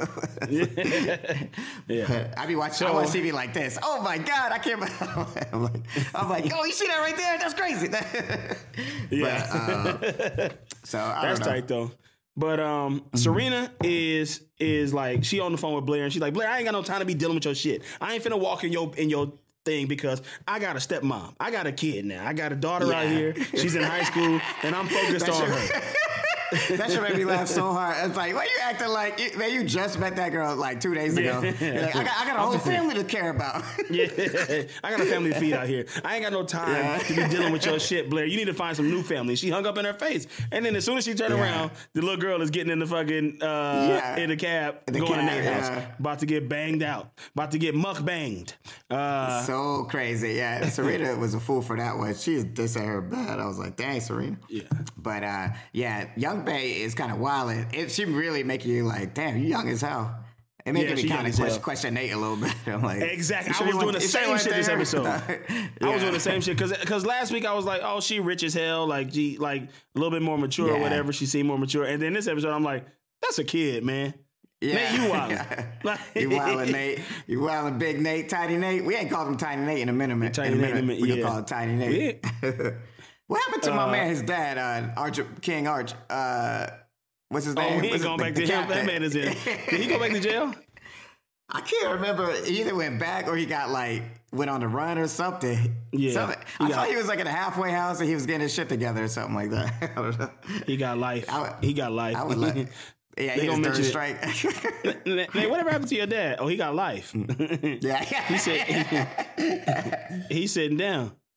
Yeah. I watch TV like this. Oh my God, I can't. I'm like, oh, you see that right there? That's crazy. Yeah. So that's tight though. But Serena is like, she on the phone with Blair and she's like, Blair, I ain't got no time to be dealing with your shit. I ain't finna walk in your thing because I got a stepmom. I got a kid now. I got a daughter out here. She's in high school and I'm focused on her. That should make me laugh so hard. It's like, why you acting like, man, you just met that girl like 2 days ago. You're like, I got a whole family to care about. Yeah, I got a family to feed out here. I ain't got no time to be dealing with your shit, Blair. You need to find some new family. She hung up in her face. And then as soon as she turned around, the little girl is getting in the fucking, in the cab, going to Nate's house, about to get banged out, about to get mukbanged. So crazy. Yeah, Serena was a fool for that one. She was dissing her bad. I was like, dang, Serena. Yeah. But Young Bae is kind of wild. She really making you like, damn, you young as hell. It making me kind of question Nate a little bit. I'm like, exactly. I was doing the same shit this episode. I was doing the same shit because last week I was like, oh, she rich as hell, like she like a little bit more mature or whatever. She seemed more mature, and then this episode I'm like, that's a kid, man. Yeah. Nate, you wildin'. You wildin', Nate. You wildin', Big Nate, Tiny Nate. We ain't called him Tiny Nate in a minute. Tiny Nate, we can call him Tiny Nate. Yeah. What happened to my man, his dad, King Arch? What's his name? Oh, he ain't going back to him. That man is in. Did he go back to jail? I can't remember. He either went back or he got went on the run or something. Yeah. I thought he was like in a halfway house and he was getting his shit together or something like that. I don't know. He got life. He got life. I would like. Yeah, he was third strike. Hey, whatever happened to your dad? Oh, he got life. Yeah. He's sitting down.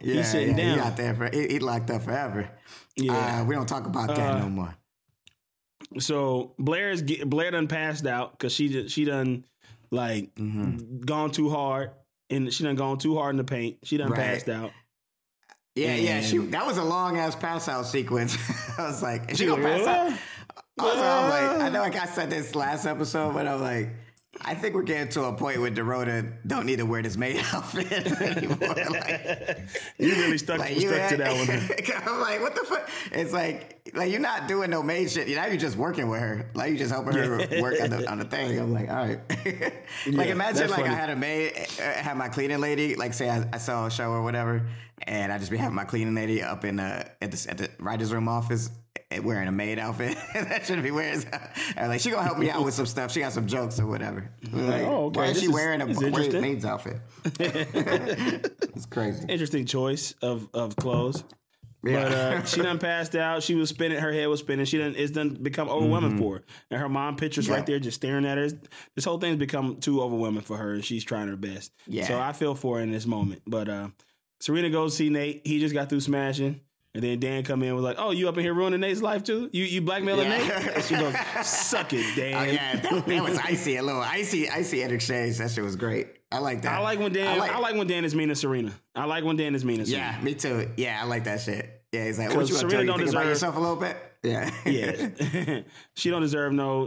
He's sitting down. He out there he locked up forever. Yeah. We don't talk about that no more. So Blair done passed out because she done like gone too hard, and she done gone too hard in the paint. She done passed out. Yeah. That was a long ass pass out sequence. I was like, is she gonna pass out? Also, I'm like, I know like I said this last episode, but I'm like, I think we're getting to a point where Dorota don't need to wear this maid outfit anymore. Like, you really stuck to that one. I'm like, what the fuck? It's like you're not doing no maid shit. Now you're just working with her. Like you just helping her work on the thing. I'm like, all right. Like imagine like funny. I had a maid, had my cleaning lady. Like say I saw a show or whatever, and I just be having my cleaning lady up in at the writer's room office. Wearing a maid outfit. That shouldn't be wearing. Like she gonna help me out with some stuff. She got some jokes or whatever. Like, okay. Why is she wearing a maid's outfit? It's crazy. Interesting choice of clothes. Yeah. But she done passed out. She was spinning. Her head was spinning. It's done become overwhelming for her. And her mom picture's right there, just staring at her. This whole thing's become too overwhelming for her, and she's trying her best. Yeah. So I feel for her in this moment. But Serena goes to see Nate. He just got through smashing. And then Dan come in and was like, "Oh, you up in here ruining Nate's life too? You blackmailing Nate?" And she goes, "Suck it, Dan." Oh yeah, that was icy. A little icy exchange. That shit was great. I like that. I like when Dan is mean to Serena. I like when Dan is mean to Serena. Yeah, me too. Yeah, I like that shit. Yeah, he's like, "What you Serena don't deserve about yourself a little bit?" Yeah, yeah. She don't deserve no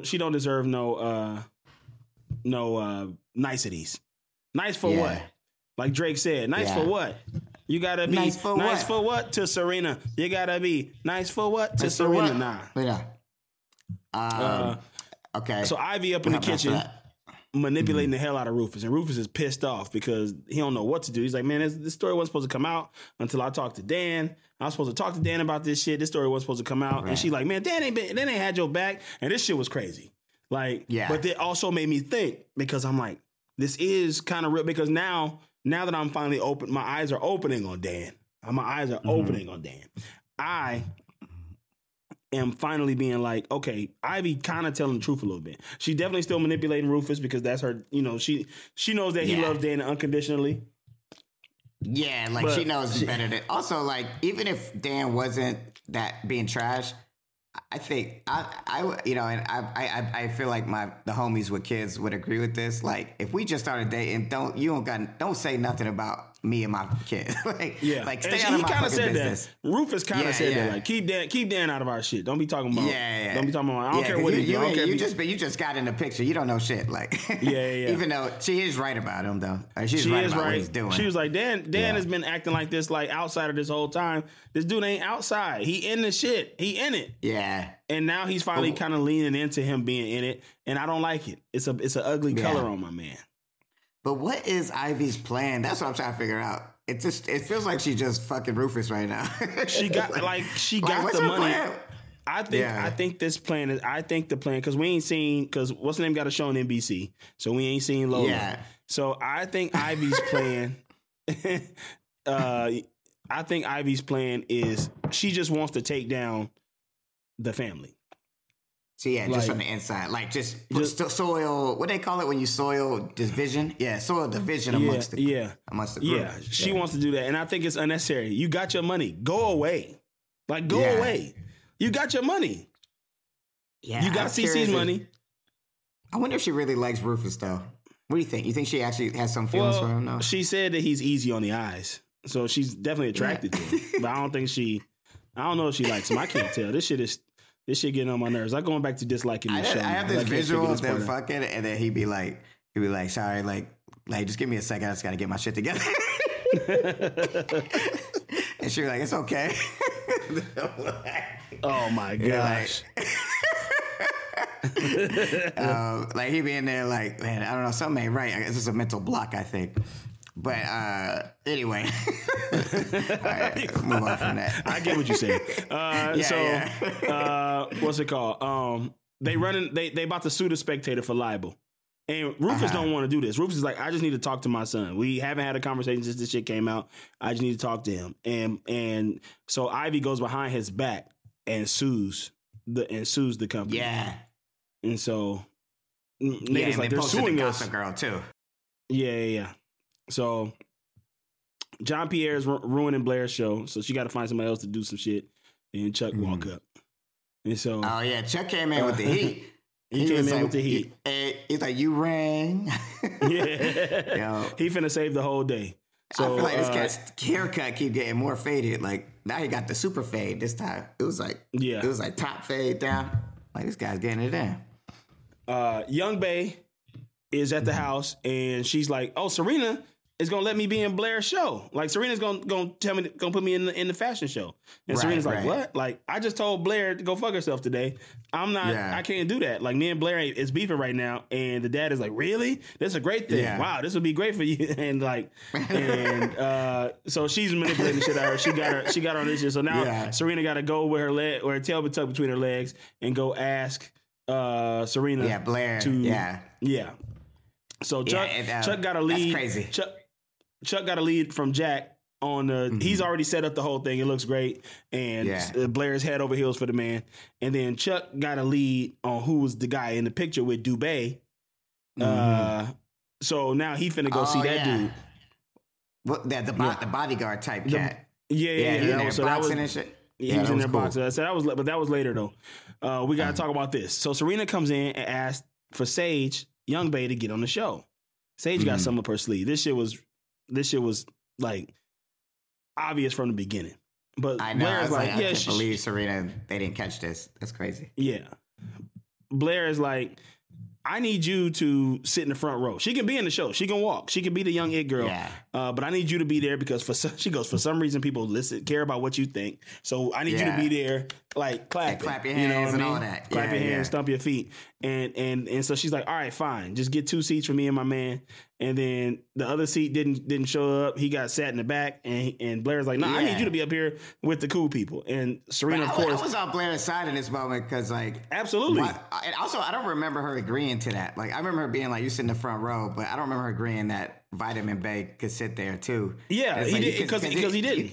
niceties. Nice for what? Like Drake said, nice for what? You gotta be nice for what to Serena? You gotta be nice for what to nice Serena? Nah. Yeah. Okay. So Ivy up in the kitchen manipulating the hell out of Rufus, and Rufus is pissed off because he don't know what to do. He's like, "Man, this story wasn't supposed to come out until I talked to Dan. I was supposed to talk to Dan about this shit. This story wasn't supposed to come out." Right. And she's like, "Man, Dan ain't had your back," and this shit was crazy. Like, but it also made me think because I'm like, this is kind of real because now that I'm finally open, my eyes are opening on Dan. My eyes are opening on Dan. I am finally being like, okay, Ivy kind of telling the truth a little bit. She's definitely still manipulating Rufus because that's her, she knows that he loves Dan unconditionally. Yeah, like she knows better than. Also, like, even if Dan wasn't that being trash, I think I feel like the homies with kids would agree with this. Like, if we just started dating, don't say nothing about me and my kid. Like stay out of my fucking business. That. Rufus kind of said that. Like, keep Dan out of our shit. Don't be talking about. Don't be talking about. I don't care what you just got in the picture. You don't know shit. Like, Even though she is right about him, though. She is right about what he's doing. She was like, Dan has been acting like this, like outside of this whole time. This dude ain't outside. He in the shit. He in it. Yeah. And now he's finally kind of leaning into him being in it, and I don't like it. It's an ugly color on my man. But what is Ivy's plan? That's what I'm trying to figure out. It feels like she's just fucking Rufus right now. She got the money. Plan? I think this plan is. I think the plan because we ain't seen because what's the name got a show on NBC, so we ain't seen Lola. Yeah. So I think Ivy's plan. I think Ivy's plan is she just wants to take down the family. So just from the inside, like just soil. What they call it when you soil division? Yeah, soil division amongst the group. Yeah, she wants to do that, and I think it's unnecessary. You got your money, go away. Like go away. You got your money. Yeah, you got CC's money. I wonder if she really likes Rufus though. What do you think? You think she actually has some feelings for him? No, she said that he's easy on the eyes, so she's definitely attracted to him. But I don't think I don't know if she likes him. I can't tell. This shit getting on my nerves. I'm going back to disliking this show. I have this visual of them fucking, and then he'd be like, sorry, like, just give me a second. I just got to get my shit together. And she was like, it's okay. Oh my gosh. Like he'd be in there like, man, I don't know, something ain't right. It's just a mental block, I think. But anyway, all right, move on from that. I get what you're saying. What's it called? They about to sue the Spectator for libel, and Rufus don't want to do this. Rufus is like, I just need to talk to my son. We haven't had a conversation since this shit came out. I just need to talk to him, and so Ivy goes behind his back and sues the company. Yeah, and so niggas like they're suing us. Gossip Girl too. Yeah. So John Pierre's ruining Blair's show, so she got to find somebody else to do some shit. And Chuck walk up. And so, oh yeah, Chuck came in with the heat. He came in with the heat. He's like, you rang. Yeah. Yo. He finna save the whole day. So I feel like this cat's haircut keep getting more faded. Like now he got the super fade this time. It was like top fade down. Like this guy's getting it in. Young Bae is at the house and she's like, "Oh, Serena is gonna let me be in Blair's show. Like Serena's gonna tell me gonna put me in the fashion show." And Serena's like, "What? Like I just told Blair to go fuck herself today. I'm not. I can't do that. Like me and Blair is beefing right now." And the dad is like, "Really? That's a great thing. Yeah. Wow, this would be great for you." And so she's manipulating the shit out of her. She got her on this shit. So now Serena got to go with her leg or her tail tucked between her legs and go ask Serena. Yeah, Blair. Yeah. So Chuck got a lead. That's crazy. Chuck got a lead from Jack on the. He's already set up the whole thing. It looks great, and Blair's head over heels for the man. And then Chuck got a lead on who was the guy in the picture with Dubé. So now he finna go see that dude. Well, the bodyguard type cat. Yeah. So that was and shit. He was in there boxing. So that was later though. We got to talk about this. So Serena comes in and asks for Sage Young Bae to get on the show. Sage got some up her sleeve. This shit was like obvious from the beginning. But I know. Blair's I can't believe Serena, they didn't catch this. That's crazy. Yeah. Blair is like, I need you to sit in the front row. She can be in the show. She can walk. She can be the young it girl. Yeah. But I need you to be there because for some reason people care about what you think. So I need you to be there, like clap your hands and all that. Clap your hands, stomp your feet. And so she's like, all right, fine. Just get 2 seats for me and my man. And then the other seat didn't show up. He got sat in the back, and Blair's like, "No, I need you to be up here with the cool people." And Serena, of course, I was on Blair's side in this moment because, like, absolutely. And also, I don't remember her agreeing to that. Like, I remember her being like, "You sit in the front row," but I don't remember her agreeing that Vitamin Bae could sit there too. Yeah, he did because he didn't.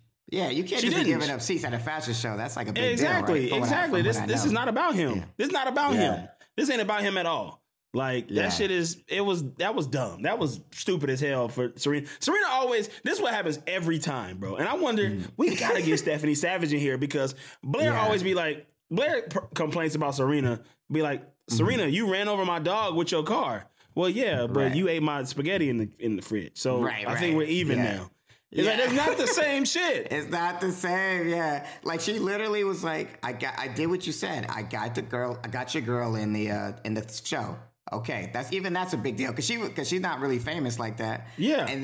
You can't just be giving up seats at a fashion show. That's like a big deal, right? Exactly. This is not about him. Yeah. This is not about him. This ain't about him at all. Like that shit that was dumb. That was stupid as hell for Serena. Serena always, this is what happens every time, bro. And I wonder, we gotta get Stephanie Savage in here because Blair always be like, Blair complains about Serena, be like, Serena, you ran over my dog with your car. Well, yeah, but you ate my spaghetti in the fridge. So I think we're even now. It's like, that's not the same shit. It's not the same, Like she literally was like, I did what you said. I got your girl in the show. Okay, that's a big deal because she's not really famous like that. Yeah, and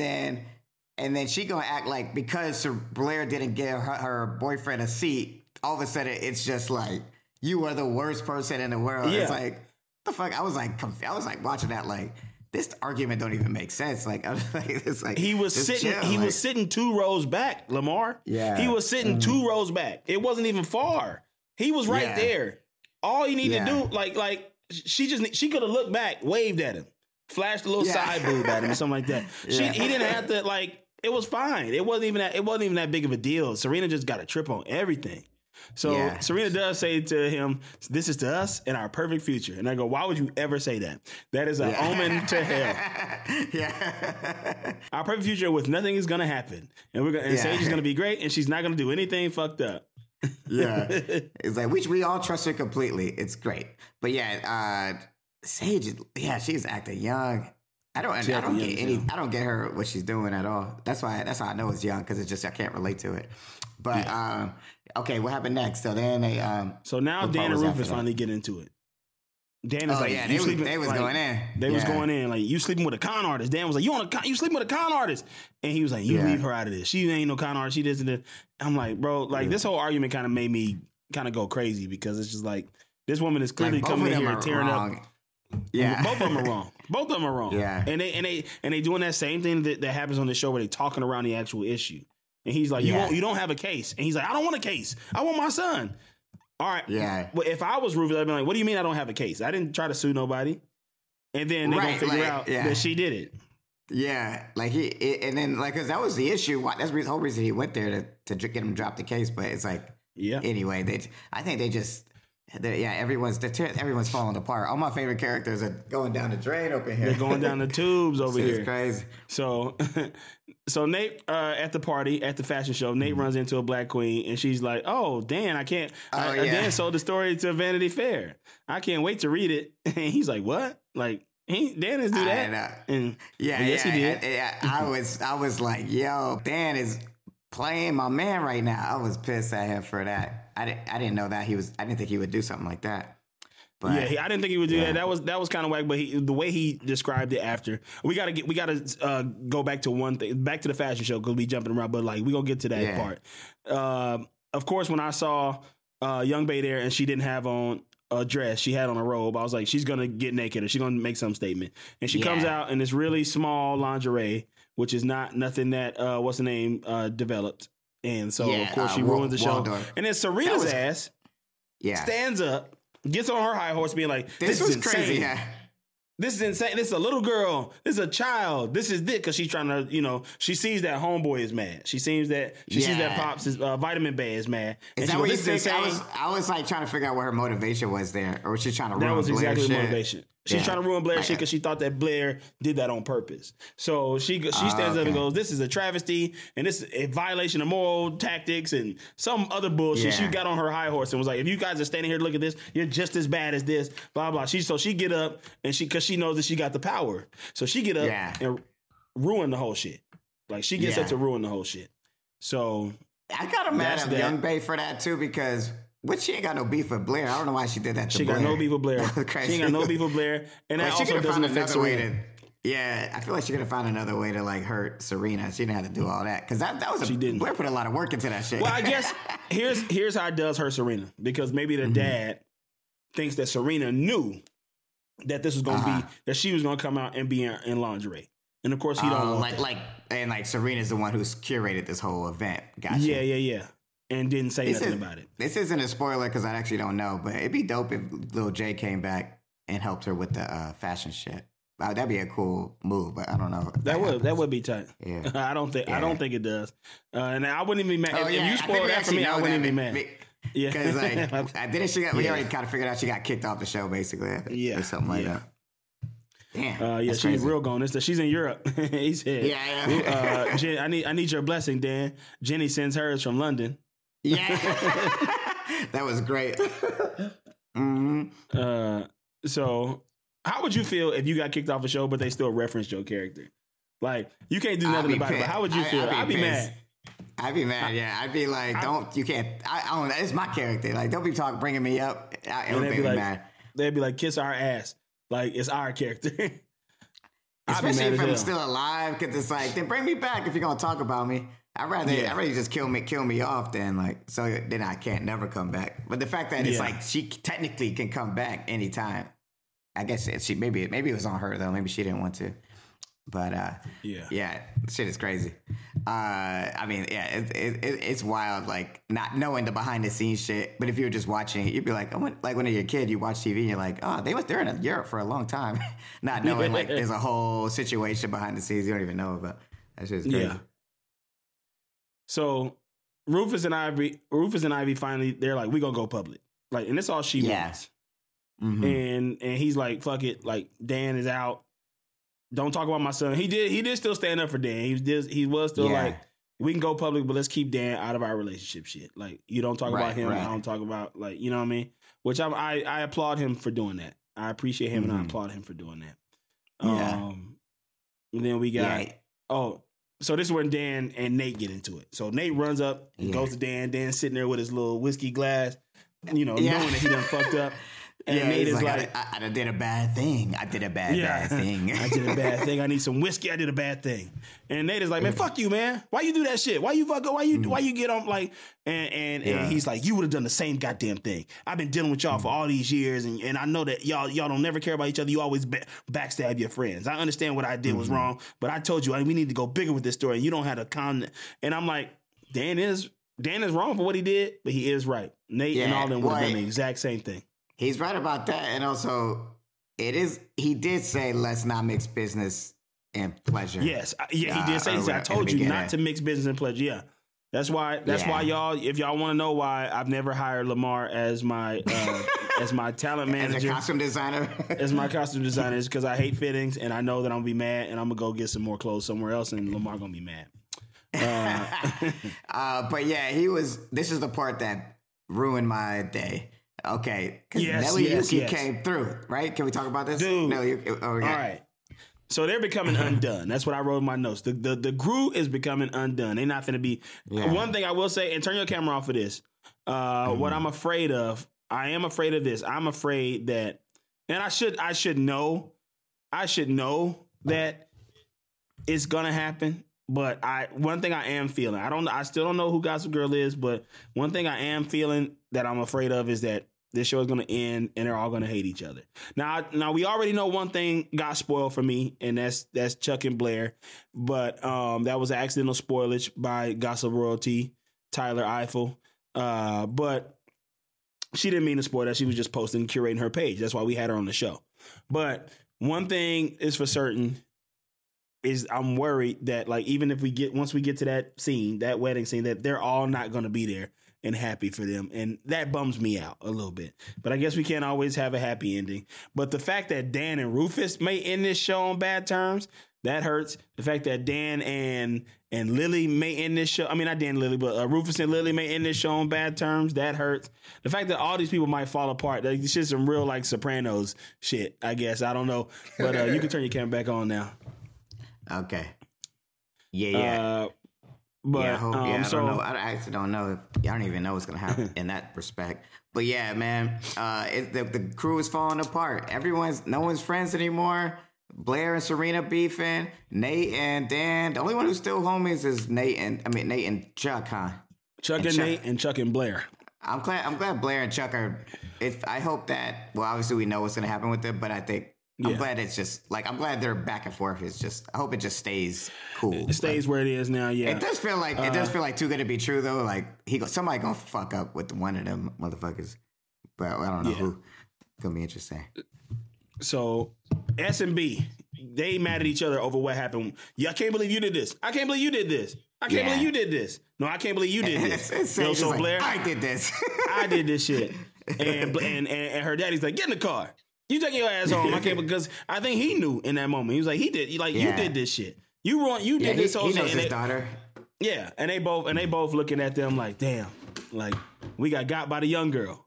then she gonna act like because Blair didn't give her boyfriend a seat, all of a sudden it's just like you are the worst person in the world. Yeah. It's like the fuck. I was like watching that like this argument don't even make sense. Like I was like it's like he was sitting 2 rows back, Lamar. Yeah, he was sitting 2 rows back. It wasn't even far. He was right there. All you need to do like. She could have looked back, waved at him, flashed a little side boob at him or something like that. He didn't have to it was fine. It wasn't even that big of a deal. Serena just got a trip on everything. So Serena does say to him, "This is to us and our perfect future." And I go, "Why would you ever say that? That is an omen to hell." Our perfect future with nothing is gonna happen, and Sage is gonna be great, and she's not gonna do anything fucked up. It's like we all trust her completely. It's great, but Sage, she's acting young. I don't get her what she's doing at all. That's how I know it's young because it's just I can't relate to it. But okay, what happened next? So then so now Dan and Rufus finally get into it. Dan is they was going in. They was going in like you sleeping with a con artist. Dan was like you sleeping with a con artist, and he was like you leave her out of this. She ain't no con artist. She doesn't. I'm like bro, like this whole argument kind of made me kind of go crazy because it's just like this woman is clearly coming in here and tearing up. Yeah, both of them are wrong. Both of them are wrong. Yeah, and they doing that same thing that happens on the show where they talking around the actual issue. And he's like, you don't have a case. And he's like, I don't want a case. I want my son. All right. Yeah. Well, if I was Rufus, I'd be like, what do you mean I don't have a case? I didn't try to sue nobody. And then they're going to figure out that she did it. Yeah. Like because that was the issue. That's the whole reason he went there to get him to drop the case. But it's like, anyway, I think they just, everyone's falling apart. All my favorite characters are going down the drain over here. They're going down the tubes over here. It's crazy. So So Nate, at the party, at the fashion show, Nate runs into a black queen, and she's like, "Oh, Dan, I can't. Dan sold the story to Vanity Fair. I can't wait to read it." And he's like, "What? Like, Dan didn't do that?" And yes, he did. I was like, "Yo, Dan is playing my man right now." I was pissed at him for that. I didn't know that I didn't think he would do something like that. But, yeah, I didn't think he would do that. That was kind of whack. But the way he described it after, we gotta go back to one thing, back to the fashion show because we jumping around. But like we gonna get to that part. Of course, when I saw Young Bae there and she didn't have on a dress, she had on a robe. I was like, she's gonna get naked or she's gonna make some statement. And she comes out in this really small lingerie, which is nothing that what's the name developed. And so of course she ruins the show. And then Serena's ass stands up. Gets on her high horse being like, this was crazy. This is insane. This is a little girl. This is a child. This is this. Because she's trying to, she sees that homeboy is mad. She sees that Pops is Vitamin Bay is mad. Is that what you think? I was like trying to figure out what her motivation was there. Or was she trying to ruin Blair's shit? That was exactly the motivation. She's trying to ruin Blair's shit because she thought that Blair did that on purpose. So she stands up and goes, this is a travesty and this is a violation of moral tactics and some other bullshit. She got on her high horse and was like, if you guys are standing here to look at this, you're just as bad as this, blah, blah. She get up and because she knows that she got the power. So she get up and ruin the whole shit. Like she gets up to ruin the whole shit. So I got mad at Young Bae for that too because she ain't got no beef with Blair. I don't know why she did that to Blair. She got no beef with Blair. She ain't got no beef with Blair. And that also doesn't affect Serena. I feel like she could have found another way to like hurt Serena. She didn't have to do all that. Because that was Blair put a lot of work into that shit. Well, I guess here's how it does hurt Serena. Because maybe the dad thinks that Serena knew that this was going to be, that she was going to come out and be in lingerie. And of course he don't want like Serena's the one who's curated this whole event. Gotcha. Yeah. And didn't say nothing about it. This isn't a spoiler because I actually don't know, but it'd be dope if Lil J came back and helped her with the fashion shit. That'd be a cool move, but I don't know. That would be tight. Yeah. I don't think it does. And I wouldn't even be mad. If you spoiled that for me, I wouldn't even be mad. Yeah, because we already kind of figured out she got kicked off the show, basically. Or something like that. Damn. She's crazy. Real gone. She's in Europe. He said, I need your blessing, Dan. Jenny sends hers from London. Yeah. That was great. So how would you feel if you got kicked off a show, but they still referenced your character? Like, you can't do nothing about it, but how would you feel? I'd be mad. I'd be mad, I'd be like, I don't know. It's my character. Like, don't be bringing me up. It would make me mad. They'd be like, kiss our ass. Like, it's our character. Especially if I'm still alive, because it's like, then bring me back if you're going to talk about me. I'd rather just kill me off then, like, so then I can't never come back. But the fact that it's like, she technically can come back anytime. I guess maybe it was on her, though. Maybe she didn't want to. But shit is crazy. It's wild, like not knowing the behind the scenes shit. But if you were just watching it, you'd be like, like when you're a kid, you watch TV and you're like, oh, they're in Europe for a long time, not knowing like there's a whole situation behind the scenes you don't even know about. That shit is crazy. Yeah. So Rufus and Ivy finally they're like, we gonna go public, like, and that's all she wants. Mm-hmm. And he's like, fuck it, like Dan is out. Don't talk about my son. He did still stand up for Dan. He was still like, we can go public, but let's keep Dan out of our relationship shit. Like, you don't talk about him. I don't talk about, like, you know what I mean? Which I applaud him for doing that. I appreciate him and I applaud him for doing that. And then we got, so this is when Dan and Nate get into it. So Nate runs up and goes to Dan. Dan's sitting there with his little whiskey glass, knowing that he done fucked up. And Nate is like, I did a bad thing. I did a bad thing. I did a bad thing. I need some whiskey. I did a bad thing. And Nate is like, man, fuck you, man. Why you do that shit? Why you fuck up? Why you get on like? And he's like, you would have done the same goddamn thing. I've been dealing with y'all for all these years, and I know that y'all don't never care about each other. You always backstab your friends. I understand what I did was wrong, but I told you we need to go bigger with this story. And you don't have to comment. And I'm like, Dan is wrong for what he did, but he is right. Nate and all them would have done the exact same thing. He's right about that, and also he did say let's not mix business and pleasure. Yes, he did say. I told you not to mix business and pleasure. Yeah, That's why y'all, if y'all want to know why I've never hired Lamar as my as my talent manager, as a costume designer, as my costume designer, is because I hate fittings and I know that I'm gonna be mad and I'm gonna go get some more clothes somewhere else and Lamar gonna be mad. But yeah, this is the part that ruined my day. Okay, because Nelly Yuki came through, right? Can we talk about this? Dude. Nelly Yuki. Okay. All right. So they're becoming undone. That's what I wrote in my notes. The crew is becoming undone. They're not going to be. Yeah. One thing I will say, and turn your camera off for this. What I'm afraid of, I am afraid of this. I'm afraid that, and I should know that it's gonna happen. But one thing I am feeling, I still don't know who Gossip Girl is, but one thing I am feeling that I'm afraid of is that this show is going to end and they're all going to hate each other. Now we already know one thing got spoiled for me, and that's Chuck and Blair. But that was accidental spoilage by Gossip Royalty, Tyler Eiffel. But she didn't mean to spoil that. She was just posting, curating her page. That's why we had her on the show. But one thing is for certain is I'm worried that, like, even if once we get to that scene, that wedding scene, that they're all not going to be there and happy for them. And that bums me out a little bit. But I guess we can't always have a happy ending. But the fact that Dan and Rufus may end this show on bad terms, that hurts. The fact that Dan and Lily may end this show. I mean, not Dan and Lily, but Rufus and Lily may end this show on bad terms. That hurts. The fact that all these people might fall apart. Like, this is some real, like, Sopranos shit, I guess. I don't know. But you can turn your camera back on now. Okay. Yeah. But I don't know. I actually don't know. I don't even know what's gonna happen in that respect. But yeah, man, the crew is falling apart. No one's friends anymore. Blair and Serena beefing. Nate and Dan. The only one who's still homies is Nate and Chuck, huh? Chuck and Nate and Chuck and Blair. I'm glad Blair and Chuck are. I hope that. Well, obviously we know what's gonna happen with them, but I think. I'm glad it's just like, I'm glad they're back and forth. It's just, I hope it just stays cool. It stays where it is now. Yeah. It does feel like too good to be true though. Like somebody gonna fuck up with one of them motherfuckers, but I don't know who. Gonna be interesting. So S&B, they mad at each other over what happened. Yeah, I can't believe you did this. I can't believe you did this. I can't believe you did this. No, I can't believe you did this. So like, Blair, I did this. I did this shit. And her daddy's like, get in the car. You taking your ass home? I can't, because I think he knew in that moment. He was like, you did this shit. You did this whole shit. He knows his daughter. Yeah, and they both looking at them like, damn, like we got by the young girl.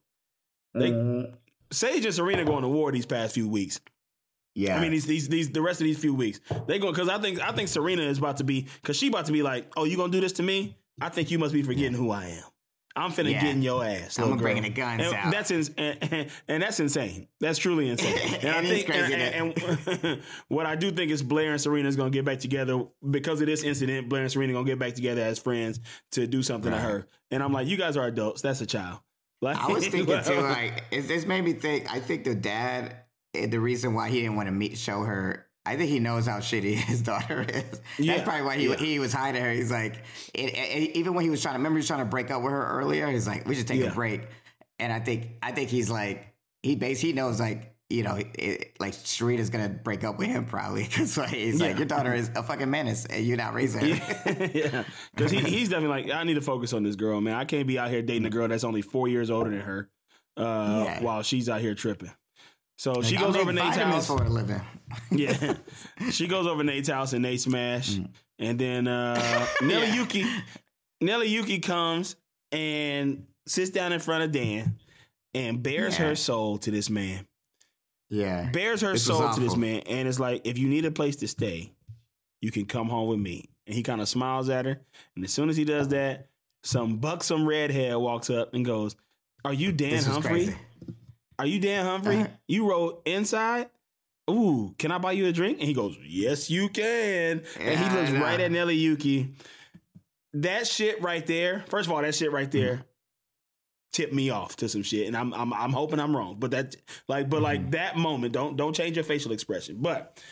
Sage and Serena going to war these past few weeks. Yeah, I mean these the rest of these few weeks they go, because I think Serena is about to be, because she about to be like, oh, you gonna do this to me? I think you must be forgetting who I am. I'm finna get in your ass. I'm bringing the guns out. That's insane. That's truly insane. And I think, and what I do think is Blair and Serena is gonna get back together because of this incident. Blair and Serena gonna get back together as friends to do something to her. And I'm like, you guys are adults. That's a child. Like, I was thinking too. Like, this made me think. I think the dad, the reason why he didn't want to show her. I think he knows how shitty his daughter is. Yeah. That's probably why he was hiding her. He's like, even when he was trying to break up with her earlier, he's like, we should take a break. And I think he's like, he knows, like, you know, like Serena's gonna break up with him probably, because like, he's like, your daughter is a fucking menace and you're not raising her. Yeah, because he's definitely like, I need to focus on this girl, man. I can't be out here dating a girl that's only 4 years older than her while she's out here tripping. So like, she goes over Nate's house for a living. Yeah, she goes over Nate's house and they smash, and then Nelly Yuki comes and sits down in front of Dan and bears her soul to this man. Yeah, bears her soul to this man, and it's like, if you need a place to stay, you can come home with me. And he kind of smiles at her, and as soon as he does that, some buxom redhead walks up and goes, "Are you Dan Humphrey? Crazy. Are you Dan Humphrey? You wrote Inside? Ooh, can I buy you a drink?" And he goes, "Yes, you can." And he looks right at Nelly Yuki. That shit right there. First of all, that shit right there tipped me off to some shit, and I'm hoping I'm wrong. But that moment, don't change your facial expression. But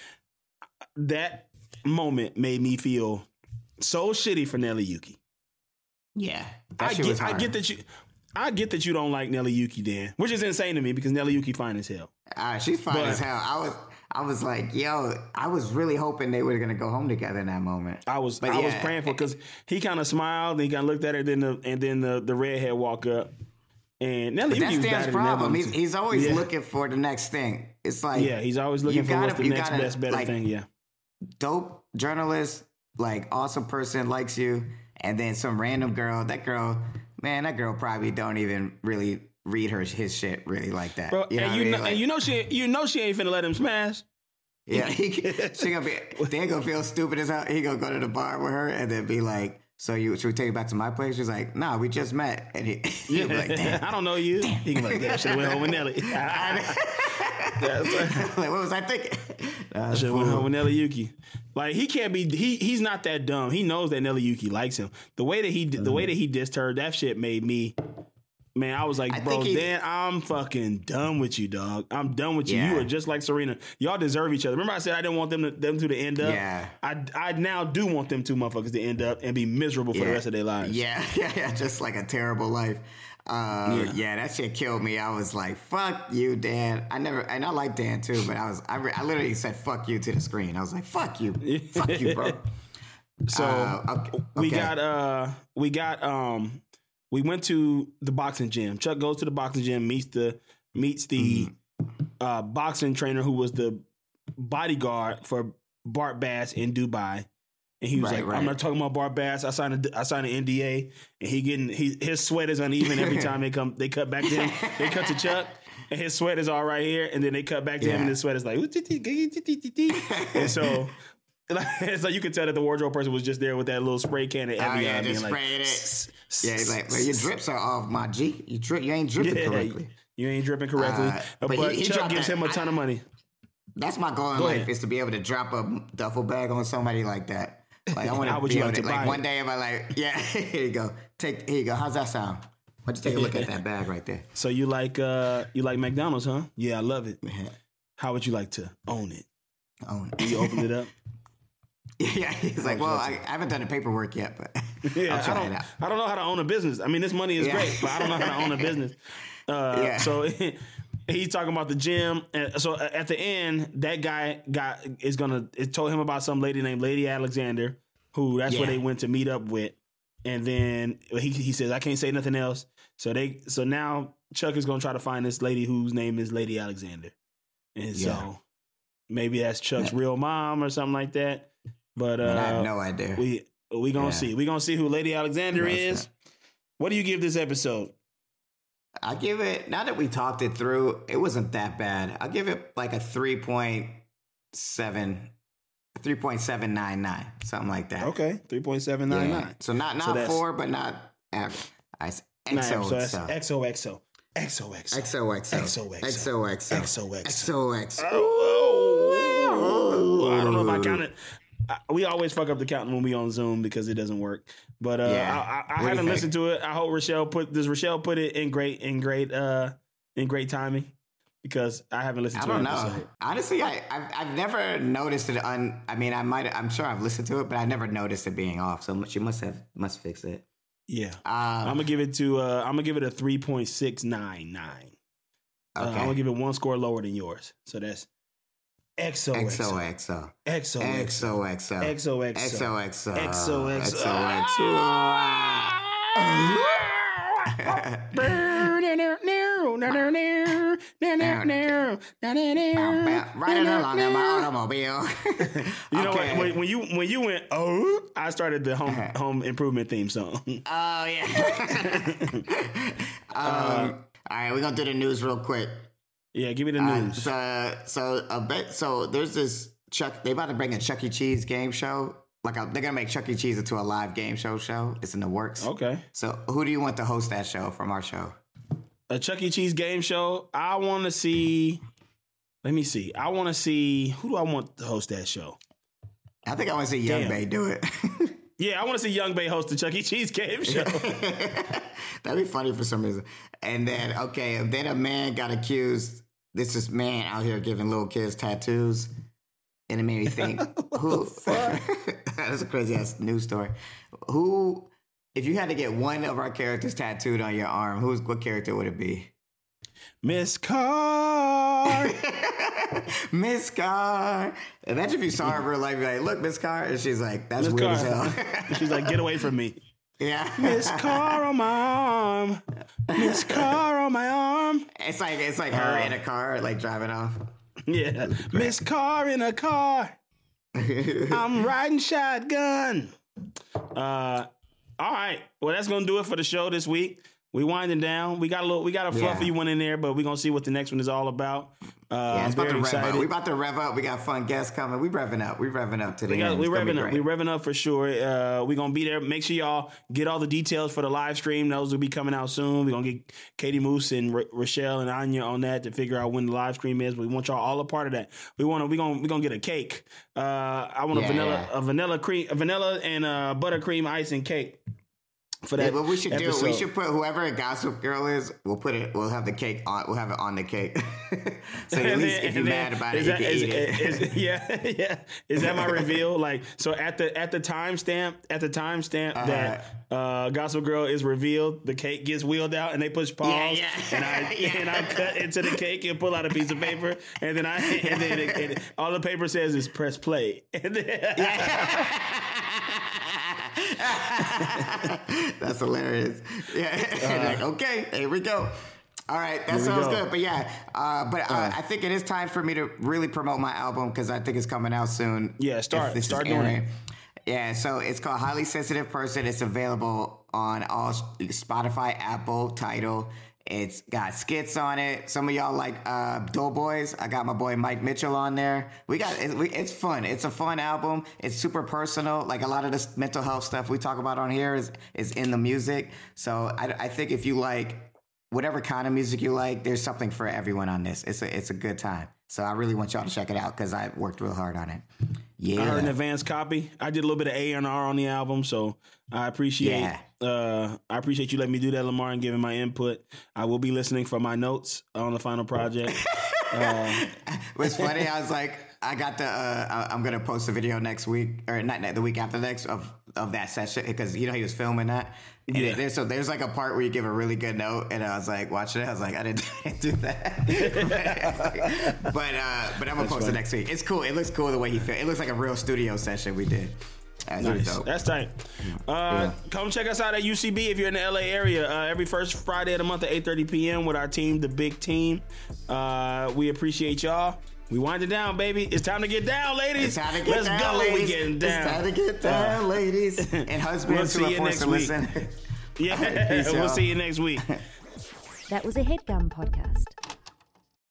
that moment made me feel so shitty for Nelly Yuki. Yeah, I get that you don't like Nelly Yuki, Dan, which is insane to me because Nelly Yuki fine as hell. She's fine as hell. I was like, yo, I was really hoping they were going to go home together in that moment. I was praying for, because he kind of smiled and he kind of looked at her, and then the redhead walk up. And Nelly that's Yuki's Dan's problem. He's always looking for the next thing. It's like, he's always looking for what's the next best better thing. Yeah, dope journalist, like awesome person likes you, and then some random girl. That girl probably don't even really read his shit really like that. Bro, you know she ain't finna let him smash. Yeah, Dan gonna feel stupid as hell. He gonna go to the bar with her and then be like, "So should we take you back to my place?" She's like, "Nah, we just met." And he'll be like, "Damn, I don't know you." Damn. He can be like, "Damn, should have went home with Nelly." Like, what was I thinking? Should have went home with Nelly Yuki. Like, he can't be. He's not that dumb. He knows that Nelly Yuki likes him. The way that he dissed her, that shit made me. Man, I was like, bro, Dan, I'm fucking done with you, dog. I'm done with you. Yeah. You are just like Serena. Y'all deserve each other. Remember I said I didn't want them two to end up? Yeah. I now do want them two motherfuckers to end up and be miserable for the rest of their lives. Yeah. Just like a terrible life. That shit killed me. I was like, fuck you, Dan. I like Dan too, but I literally said fuck you to the screen. I was like, fuck you. Fuck you, bro. So okay. We went to the boxing gym. Chuck goes to the boxing gym, meets the boxing trainer who was the bodyguard for Bart Bass in Dubai. And he was like, I'm not talking about Bart Bass. I signed an NDA, and his sweat is uneven every time they cut back to him. They cut to Chuck, and his sweat is all right here, and then they cut back to him, and his sweat is like, and so. So you could tell that the wardrobe person was just there with that little spray can at every just being spraying it. Yeah, he's like, well, your drips are off, my G. You ain't dripping correctly. You ain't dripping correctly. But Chuck gives him a ton of money. That's my goal in life, is to be able to drop a duffel bag on somebody like that. Like, I want to be able to, like, one day in my life, here you go. Here you go. How's that sound? Why don't you take a look at that bag right there? So you like McDonald's, huh? Yeah, I love it. How would you like to own it? You opened it up? Yeah, he's like, well, I haven't done the paperwork yet, but I'll try it out. I don't know how to own a business. I mean, this money is great, but I don't know how to own a business. So he's talking about the gym. And so at the end, that guy told him about some lady named Lady Alexander, who that's where they went to meet up with. And then he says, I can't say nothing else. So now Chuck is going to try to find this lady whose name is Lady Alexander. And so maybe that's Chuck's real mom or something like that. But I have no idea. We gonna see. We gonna see who Lady Alexander is. What do you give this episode? I give it, now that we talked it through, it wasn't that bad. I'll give it like a 3.799, something like that. Okay, 3.799. Yeah. So not 4, but not average. XOXO. I don't know if I counted. We always fuck up the counting when we on Zoom because it doesn't work. But I haven't listened to it. I hope Rochelle put it in great timing, because I haven't listened to it. I don't know. Honestly, I've never noticed it. I'm sure I've listened to it, but I never noticed it being off. So she must fix it. Yeah. I'm gonna give it a 3.699. Okay. I'm gonna give it one score lower than yours. So that's XOXO. Riding along in my automobile. You know what? When you went, I started the home improvement theme song. Oh yeah. All right, we're gonna do the news real quick. Yeah, give me the news. So there's this Chuck. They about to bring a Chuck E. Cheese game show. They're gonna make Chuck E. Cheese into a live game show. It's in the works. Okay. So who do you want to host that show from our show? A Chuck E. Cheese game show. I want to see. Let me see. I want to see, who do I want to host that show? I think I want to see Young Bay do it. Yeah, I want to see Young Bay host the Chuck E. Cheese game show. That'd be funny for some reason. And then, then a man got accused. This is man out here giving little kids tattoos. And it made me think, who? That's a crazy ass news story. Who, if you had to get one of our characters tattooed on your arm, what character would it be? Miss Carr. Miss Carr. Imagine if you saw her in real life, you'd be like, look, Miss Carr. And she's like, that's Miss weird Carr. as hell. She's like, get away from me. Yeah. Miss Carr on my arm. Miss Carr on my arm. It's like her in a car, like driving off. Yeah. Miss Carr in a car. I'm riding shotgun. All right. Well, that's gonna do it for the show this week. We winding down. We got a fluffy one in there, but we're gonna see what the next one is all about. It's about to very rev up. excited. We about to rev up. We got fun guests coming. We revving up. We revving up today. We're revving up for sure. We're gonna be there. Make sure y'all get all the details for the live stream. Those will be coming out soon. We're gonna get Katie Moose and Rochelle and Anya on that to figure out when the live stream is. We want y'all all a part of that. We're gonna get a cake. I want a vanilla and buttercream icing cake. For that, what we should episode. do, we should put whoever a Gossip Girl is, we'll have the cake on, we'll have it on the cake. So at least if you're mad about it, you can eat it. Yeah. Is that my reveal? Like, so at the timestamp that Gossip Girl is revealed, the cake gets wheeled out and they push pause, and I cut into the cake and pull out a piece of paper, and then all the paper says is press play. And then, that's hilarious. Yeah. Like, okay, here we go. All right, that sounds good. But I think it is time for me to really promote my album because I think it's coming out soon. Yeah, start doing it. Yeah, so it's called Highly Sensitive Person. It's available on all Spotify, Apple, Tidal. It's got skits on it. Some of y'all like Doughboys. I got my boy Mike Mitchell on there. It's fun. It's a fun album. It's super personal. Like a lot of this mental health stuff we talk about on here is in the music. So I think if you like whatever kind of music you like, there's something for everyone on this. It's a good time. So I really want y'all to check it out because I worked real hard on it. Yeah, I heard an advanced copy. I did a little bit of A&R on the album, so I appreciate you letting me do that, Lamar, and giving my input. I will be listening for my notes on the final project. What's funny, I was like, I got I'm gonna post a video next week or not the week after next of that session because he was filming that. And there's like a part where you give a really good note, and I was like watching it. I was like, I didn't do that. but I'm gonna post it next week. It's cool. It looks cool the way he filmed. It looks like a real studio session we did. Nice. That's tight. Come check us out at UCB if you're in the LA area. Every first Friday of the month at 8:30 p.m. with our team, the Big Team. We appreciate y'all. We wind it down, baby. It's time to get down, ladies. It's time to get down, go. ladies. We getting down. It's time to get down, ladies. And husbands who are forced to listen. Yeah, we'll see you next week. That was a HeadGum podcast.